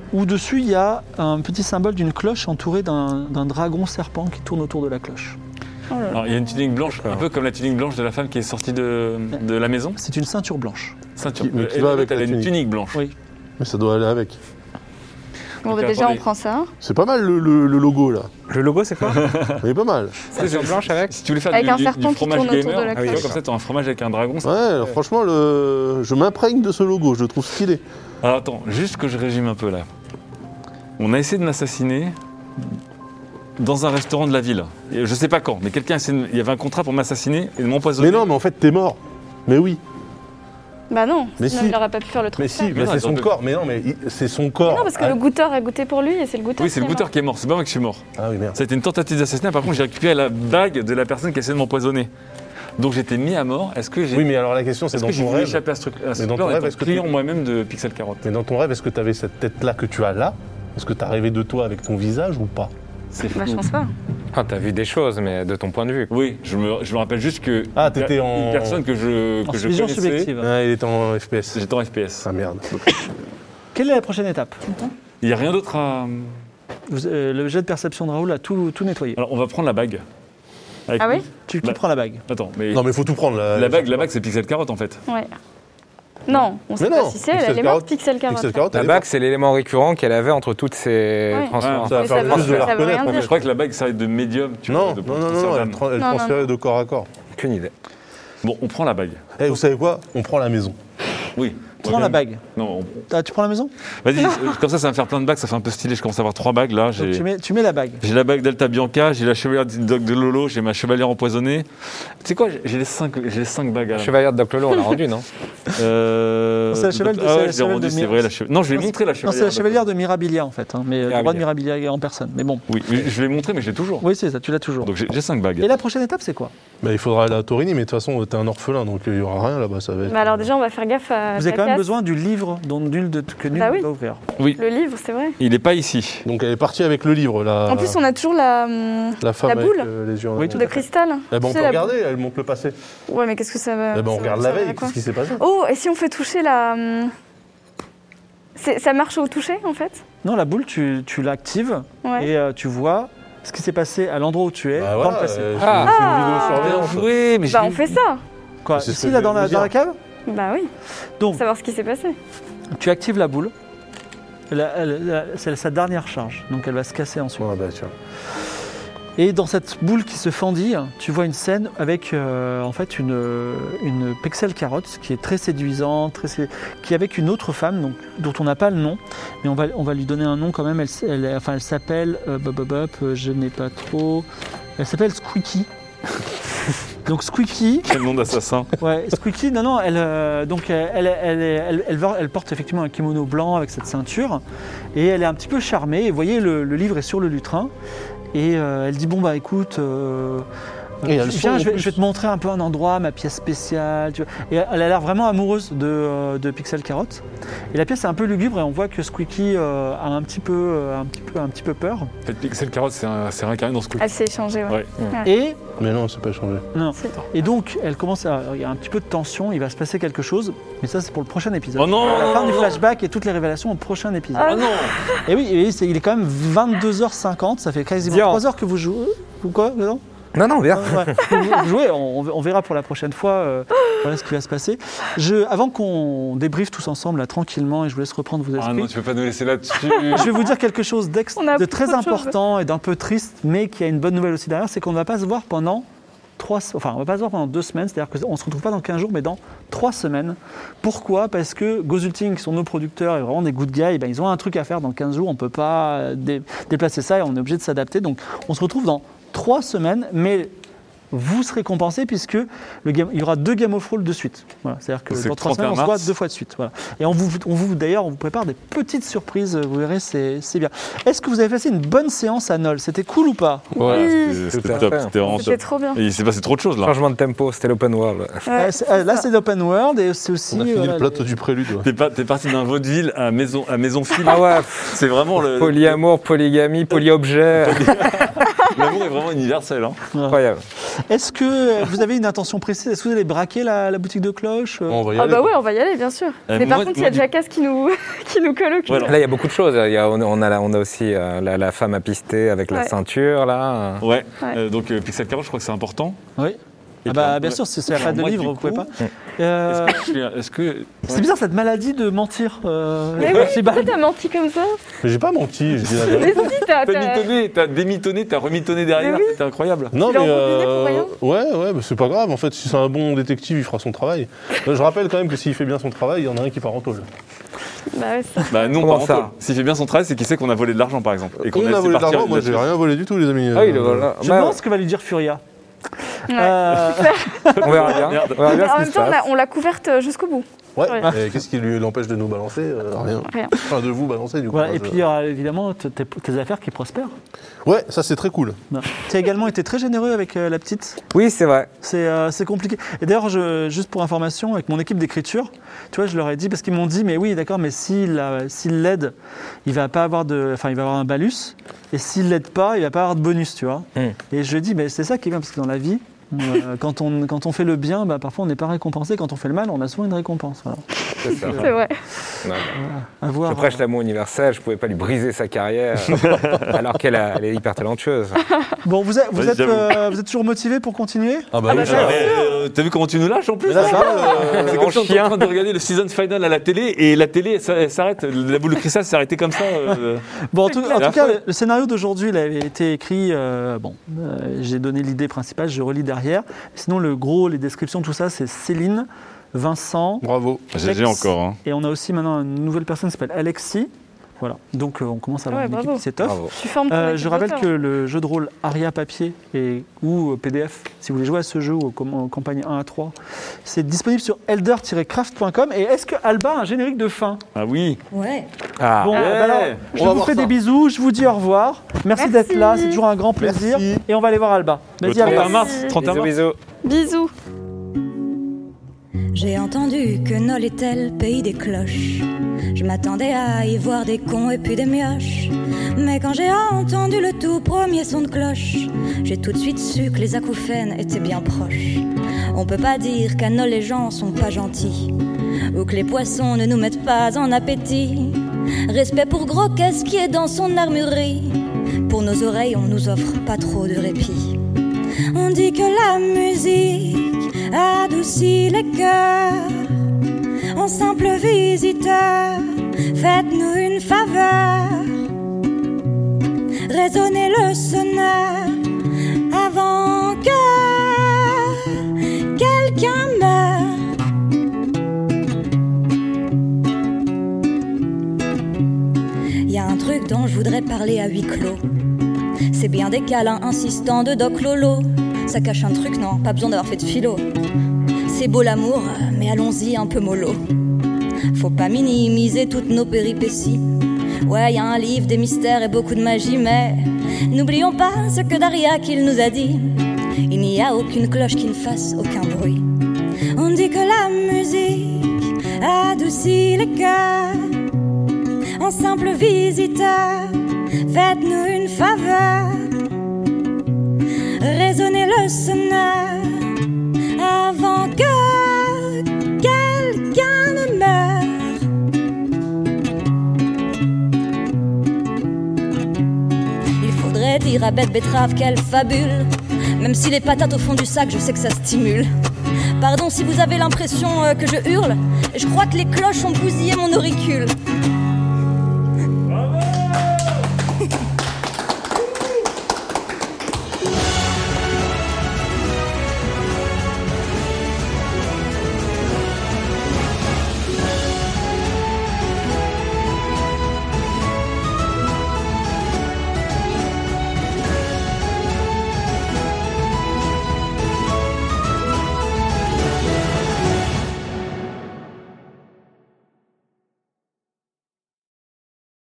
où dessus il y a un petit symbole d'une cloche entourée d'un, d'un dragon serpent qui tourne autour de la cloche. Oh là là. Alors, il y a une tunique blanche, un peu comme la tunique blanche de la femme qui est sortie de, de la maison. C'est une ceinture blanche. Ceinture. Qui- mais qui Elle, va avec elle la a une tunique. tunique blanche. Oui. Mais ça doit aller avec. Bon, bah, Ok, déjà, on attendez. prend ça. C'est pas mal le, le- le logo là. Le logo, c'est quoi? Il est pas mal. C'est blanche avec? Si tu voulais faire Avec du, un du- serpent du qui fromage tourne autour gamer, de la tu vois, cloche. comme ça, tu as un fromage avec un dragon. ça- Ouais, franchement, le... je m'imprègne de ce logo, je le trouve stylé. Alors attends, juste que je résume un peu là. On a essayé de m'assassiner dans un restaurant de la ville. Et je sais pas quand, mais quelqu'un a essayé de- il y avait un contrat pour m'assassiner et de m'empoisonner. Mais non, mais en fait, t'es mort. Mais oui. Bah non, Mais sinon si. il n'aurait pas pu faire le Mais transfert. si, Mais mais non, c'est attends, son mais- corps. Mais non, mais il- c'est son corps. Non, parce que Ah, le goûteur a goûté pour lui et c'est le goûteur Oui, c'est qui le est goûteur mort. qui est mort, c'est pas moi qui suis mort. Ah oui, merde. Ça a été une tentative d'assassinat, par contre j'ai récupéré la bague de la personne qui a essayé de m'empoisonner. Donc j'étais mis à mort. Est-ce que j'ai Oui, mais alors la question, c'est est-ce dans que j'ai ton voulu rêve. échapper à ce truc à ce Mais dans truc-là ton en rêve, étant est-ce que client tu- moi-même de Pixel Carotte? Mais dans ton rêve, est-ce que tu avais cette tête-là que tu as là? Est-ce que tu as rêvé de toi avec ton visage ou pas? C'est Bah, je flou. pense pas. Ah, t'as vu des choses, mais de ton point de vue. Oui, je me, je me rappelle juste que Ah, t'étais en- une personne que je, En que je vision connaissais, subjective. Ah, il est en F P S. j'étais en F P S. Ah merde. Quelle est la prochaine étape? Il n'y a rien d'autre à... Vous- euh, Le jet de perception de Raoul a tout, tout nettoyé. Alors on va prendre la bague. Avec Ah nous. oui Tu, qui Bah, prend la bague? Attends, mais Non, mais faut tout prendre là. la bague, la bague c'est Pixel Carotte en fait. Ouais. Non, on sait Mais pas non, si c'est elle, Pixel elle est morte Carotte. Pixel Carotte. Pixel Carotte, La elle est bague, morte. c'est l'élément récurrent qu'elle avait entre toutes ses Ouais. transformations. Ça va Mais faire ça plus veut- de ça la veut reconnaître. rien en dire. fait. Je crois que la bague servait de médium. Tu Non, vois, de non, non, transfert non, elle, d'âme. tra- elle Non, non. transférait de corps à corps. Aucune idée. Bon, on prend la bague. Eh, vous savez quoi? On prend la maison. Oui. Prends la bague. Non, on- Ah, tu prends la maison? vas-y, euh, comme ça, ça va me faire plein de bagues, ça fait un peu stylé. Je commence à avoir trois bagues là. Donc, J'ai tu, mets, tu mets la bague. j'ai la bague d'Alta Bianca, j'ai la chevalière du Doc de Lolo, j'ai ma chevalière empoisonnée. Tu sais quoi, j'ai- j'ai les cinq, j'ai les cinq bagues à la main. Chevalier de Doc Lolo, on l'a rendu, non? Euh... C'est la chevalière de- ah c'est ouais, la je l'ai chevalière rendu, de c'est Mir- vrai. La che- Non, je vais Non, montrer la Non, chevalière. c'est la chevalière de Mirabilia en fait, hein, mais euh, le roi de Mirabilia. Mirabilia en personne. Mais bon, Oui, mais je l'ai montré, mais je l'ai toujours. oui, c'est ça, tu l'as toujours. Donc j'ai j'ai cinq bagues. Et la prochaine étape, c'est quoi? Bah, il faudra aller à Torini, mais de toute façon, t'es un orphelin, donc il y aura rien là-bas. Ça va être. Bah alors déjà, on va faire gaffe à Vous avez ta quand même casse. besoin du livre dont nul de, que nul Bah ne oui. va ouvrir. Le livre, c'est vrai. Il n'est pas ici. Donc elle est partie avec le livre, la, En plus, on a toujours la, hum, la femme la avec boule euh, les yeux en Oui, avant. tout de cristal. Eh ben, Tu on sais, peut la- regarder, elle montre le passé. Ouais, mais qu'est-ce que ça va Eh ben, on ça regarde va- la ça va veille, quoi qu'est-ce qui s'est passé? Oh, et si on fait toucher la... hum, c'est- Ça marche au toucher, en fait? Non, la boule, tu, tu l'actives Ouais. et euh, tu vois ce qui s'est passé à l'endroit où tu es Bah dans voilà, le passé. euh, Ah. c'est une Ah. vidéosurveillance. Oui, mais Bah, on fait ça. Quoi, c'est ce ici, que là, je dans voulais la, dire. dans la cave? Bah oui, Donc, savoir ce qui s'est passé. tu actives la boule. La- la- la- c'est sa dernière charge, donc elle va se casser ensuite. Ouais, bah, tiens. Et dans cette boule qui se fendit, tu vois une scène avec euh, en fait une, une Pixel Carotte qui est très séduisante, très sé- qui est avec une autre femme donc, dont on n'a pas le nom, mais on va, on va lui donner un nom quand même. Elle, s- elle, enfin, elle s'appelle, euh, bop, bop, bop, euh, je n'ai pas trop. Elle s'appelle Squeaky. Donc Squeaky, quel nom d'assassin. ouais, Squeaky, non, non, elle, euh, donc elle, elle, elle, elle, elle va- elle porte effectivement un kimono blanc avec cette ceinture et elle est un petit peu charmée. Et vous voyez, le, le livre est sur le lutrin et euh, elle dit bon bah écoute, euh, Et elle viens, sort, je vais, en plus. je vais te montrer un peu un endroit, ma pièce spéciale. Tu vois. Et elle a l'air vraiment amoureuse de, euh, de Pixel Carotte. Et la pièce est un peu lugubre et on voit que Squeaky euh, a un petit peu, euh, un petit peu, un petit peu peur. En fait, Pixel Carotte, c'est un- c'est réincarné dans ce coup. Elle s'est échangée, ouais. Ouais. Et Mais non, c'est pas changé. non. C'est- Et donc, elle commence à. Il y a un petit peu de tension, il va se passer quelque chose, mais ça, c'est pour le prochain épisode. Oh non, La non, fin non, du non. flashback et toutes les révélations au prochain épisode. Ah Oh non. Et oui, et c'est- il est quand même vingt-deux heures cinquante, ça fait quasiment Bien. trois heures que vous jouez. Ou quoi non Non, non, bien. Ouais. Vous- vous jouez, on, on verra pour la prochaine fois euh, voilà ce qui va se passer. Je, avant qu'on débriefe tous ensemble là, tranquillement, et je vous laisse reprendre vos Ah esprits, non, tu peux pas nous laisser là-dessus. je vais vous dire quelque chose d'ex- On a de très beaucoup de choses. important et d'un peu triste, mais qui a une bonne nouvelle aussi derrière, c'est qu'on ne va pas se voir pendant trois, enfin on va pas se voir pendant deux semaines, c'est-à-dire qu'on ne se retrouve pas dans quinze jours, mais dans trois semaines. Pourquoi? Parce que Gozulting, qui sont nos producteurs et vraiment des good guys, ben, ils ont un truc à faire dans quinze jours, on ne peut pas euh, dé- déplacer ça et on est obligé de s'adapter. Donc on se retrouve dans trois semaines, mais vous serez compensé puisque le game, il y aura deux Game of Thrones de suite. Voilà, c'est-à-dire que C'est dans le trois semaines, on se trente et un voit mars. deux fois de suite. Voilà. Et on vous, on vous d'ailleurs, on vous prépare des petites surprises. Vous verrez, c'est, c'est bien. Est-ce que vous avez passé une bonne séance à Nol? C'était cool ou pas? Ouais, Oui. c'était- c'était Tout à top. fait. C'était vraiment C'était top. trop bien. Et il s'est passé trop de choses là. Changement de tempo, c'était l'open world. Ouais. Euh, c'est- euh, Là, c'est l'open world et c'est aussi. On a fini voilà, le plateau les- du prélude. ouais. T'es pas- t'es parti d'un vaudeville à maison, à maison fille. Ah ouais, C'est vraiment le. polyamour, polygamie, polyobjet, L'amour est vraiment universel. Hein. incroyable. Est-ce que vous avez une intention précise? Est-ce que vous allez braquer la, la boutique de cloches? On va y Ah aller. bah ouais, on va y aller, bien sûr. Euh, Mais par moi- contre, il y moi, a du- Jackass qui nous, qui nous colle au cul. Voilà. Là, il y a beaucoup de choses. Il y a, on, on a, la- on a aussi euh, la, la femme à pister avec la Ouais. ceinture, là. Ouais, Ouais. Euh, donc euh, Pixel Carotte, je crois que c'est important. Oui. Et Ah bah, puis, bien ouais. sûr, si c'est la pas de Moi, livre, du vous pouvez coup, pas. Euh, Est-ce que, je suis- est-ce que- c'est ouais. bizarre cette maladie de mentir. Euh, Mais oui, Archibald. pourquoi t'as menti comme ça? Mais j'ai pas menti, je dis la Mais vérité. si, t'as... T'as t'as- mitonné, t'as démitonné, t'as remitonné derrière, Mais oui. c'était incroyable. Non, Tu l'as mais. embobiné pour rien ouais, ouais, mais c'est pas grave. En fait, si c'est un bon détective, il fera son travail. Là, je rappelle quand même que s'il fait bien son travail, il y en a un qui part en tôle. Bah ouais, ça. Bah non, Comment par ça contre, s'il fait bien son travail, c'est qu'il sait qu'on a volé de l'argent, par exemple. Et qu'on On a laissé volé de partir l'argent, moi la j'ai chose. rien volé du tout, les amis. Ah oui, le Euh, voilà. Je Bah, me demande ce que va lui dire Furia. Ouais. Euh, on verra bien. Merde. On verra bien Mais en ce qui même se temps, on passe. l'a- on l'a couverte jusqu'au bout. Ouais, Ouais. et qu'est-ce qui lui l'empêche de nous balancer Euh, Rien. Rien. Enfin, de vous balancer, du coup. voilà. Moi, Et je- puis il y aura évidemment t- tes, tes affaires qui prospèrent. Ouais, ça c'est très cool. Tu as également été très généreux avec euh, la petite. Oui, c'est vrai. C'est euh, c'est compliqué. Et d'ailleurs, je- juste pour information, avec mon équipe d'écriture, tu vois, je leur ai dit, parce qu'ils m'ont dit, mais oui, d'accord, mais s'il euh, s'il l'aide, il va pas avoir de, enfin, il va avoir un balus, et s'il l'aide pas, il va pas avoir de bonus, tu vois. Mm. Et je lui ai dit, mais c'est ça qui est bien, parce que dans la vie, euh, quand, on, quand on fait le bien, bah, parfois on n'est pas récompensé. Quand on fait le mal, on a souvent une récompense. Voilà. C'est ça. C'est vrai. Ouais. À voir. Je prêche l'amour universel, je pouvais pas lui briser sa carrière alors qu'elle a- elle est hyper talentueuse. Bon, vous êtes, vous, Ouais, êtes, j'avoue. euh, vous êtes toujours motivé pour continuer? Ah bah, Ah bah, oui, bien ça- sûr. Euh, T'as vu comment tu nous lâches en plus Mais là, là ça va, euh, C'est comme si on était en train de regarder le season final à la télé et la télé elle, elle s'arrête, la boule de cristal s'est arrêtée comme ça. euh. Bon, en tout, en clair. tout cas, le, le scénario d'aujourd'hui, il avait été écrit. euh, bon, euh, j'ai donné l'idée principale, je relis derrière. Sinon, le gros, les descriptions, tout ça, c'est Céline, Vincent, Bravo. G G encore. Hein. et on a aussi maintenant une nouvelle personne qui s'appelle Alexis. Voilà, donc euh, on commence à avoir Ouais, une équipe bravo. qui s'étoffe. Bravo. Tu formes ton Euh, équipe je rappelle d'auteurs. que le jeu de rôle Aria papier et, ou P D F, si vous voulez jouer à ce jeu ou aux com- aux campagnes un à trois, c'est disponible sur elder tiret craft point com. Et est-ce que Alba a un générique de fin? Ah oui. Ouais. Ah, Bon, ouais. bah alors, je On va vous voir fais ça. des bisous, je vous dis au revoir. Merci, Merci. d'être là, c'est toujours un grand plaisir. Merci. Et on va aller voir Alba. Le Vas-y, trente et un Alba. mars. trente et un bisous, mars. bisous. Bisous. J'ai entendu que Nol était le pays des cloches. Je m'attendais à y voir des cons et puis des mioches. Mais quand j'ai entendu le tout premier son de cloche, j'ai tout de suite su que les acouphènes étaient bien proches. On peut pas dire qu'à Nol les gens sont pas gentils, ou que les poissons ne nous mettent pas en appétit. Respect pour Gros Caisse qui est dans son armurerie. Pour nos oreilles on nous offre pas trop de répit. On dit que la musique adoucit les cœurs. En simple visiteur, faites-nous une faveur. Résonnez le sonneur avant que quelqu'un meure. Y a un truc dont je voudrais parler à huis clos. C'est bien des câlins insistants de Doc Lolo. Ça cache un truc, non, pas besoin d'avoir fait de philo. C'est beau l'amour, mais allons-y un peu mollo. Faut pas minimiser toutes nos péripéties. Ouais, y a un livre, des mystères et beaucoup de magie, mais n'oublions pas ce que Daria qu'il nous a dit. Il n'y a aucune cloche qui ne fasse aucun bruit. On dit que la musique adoucit les cœurs. En simple visiteur, faites-nous une faveur. Résonnez le sonneur avant que quelqu'un ne meure. Il faudrait dire à Bête Betterave qu'elle fabule. Même si les patates au fond du sac, je sais que ça stimule. Pardon si vous avez l'impression euh, que je hurle. Je crois que les cloches ont bousillé mon auricule.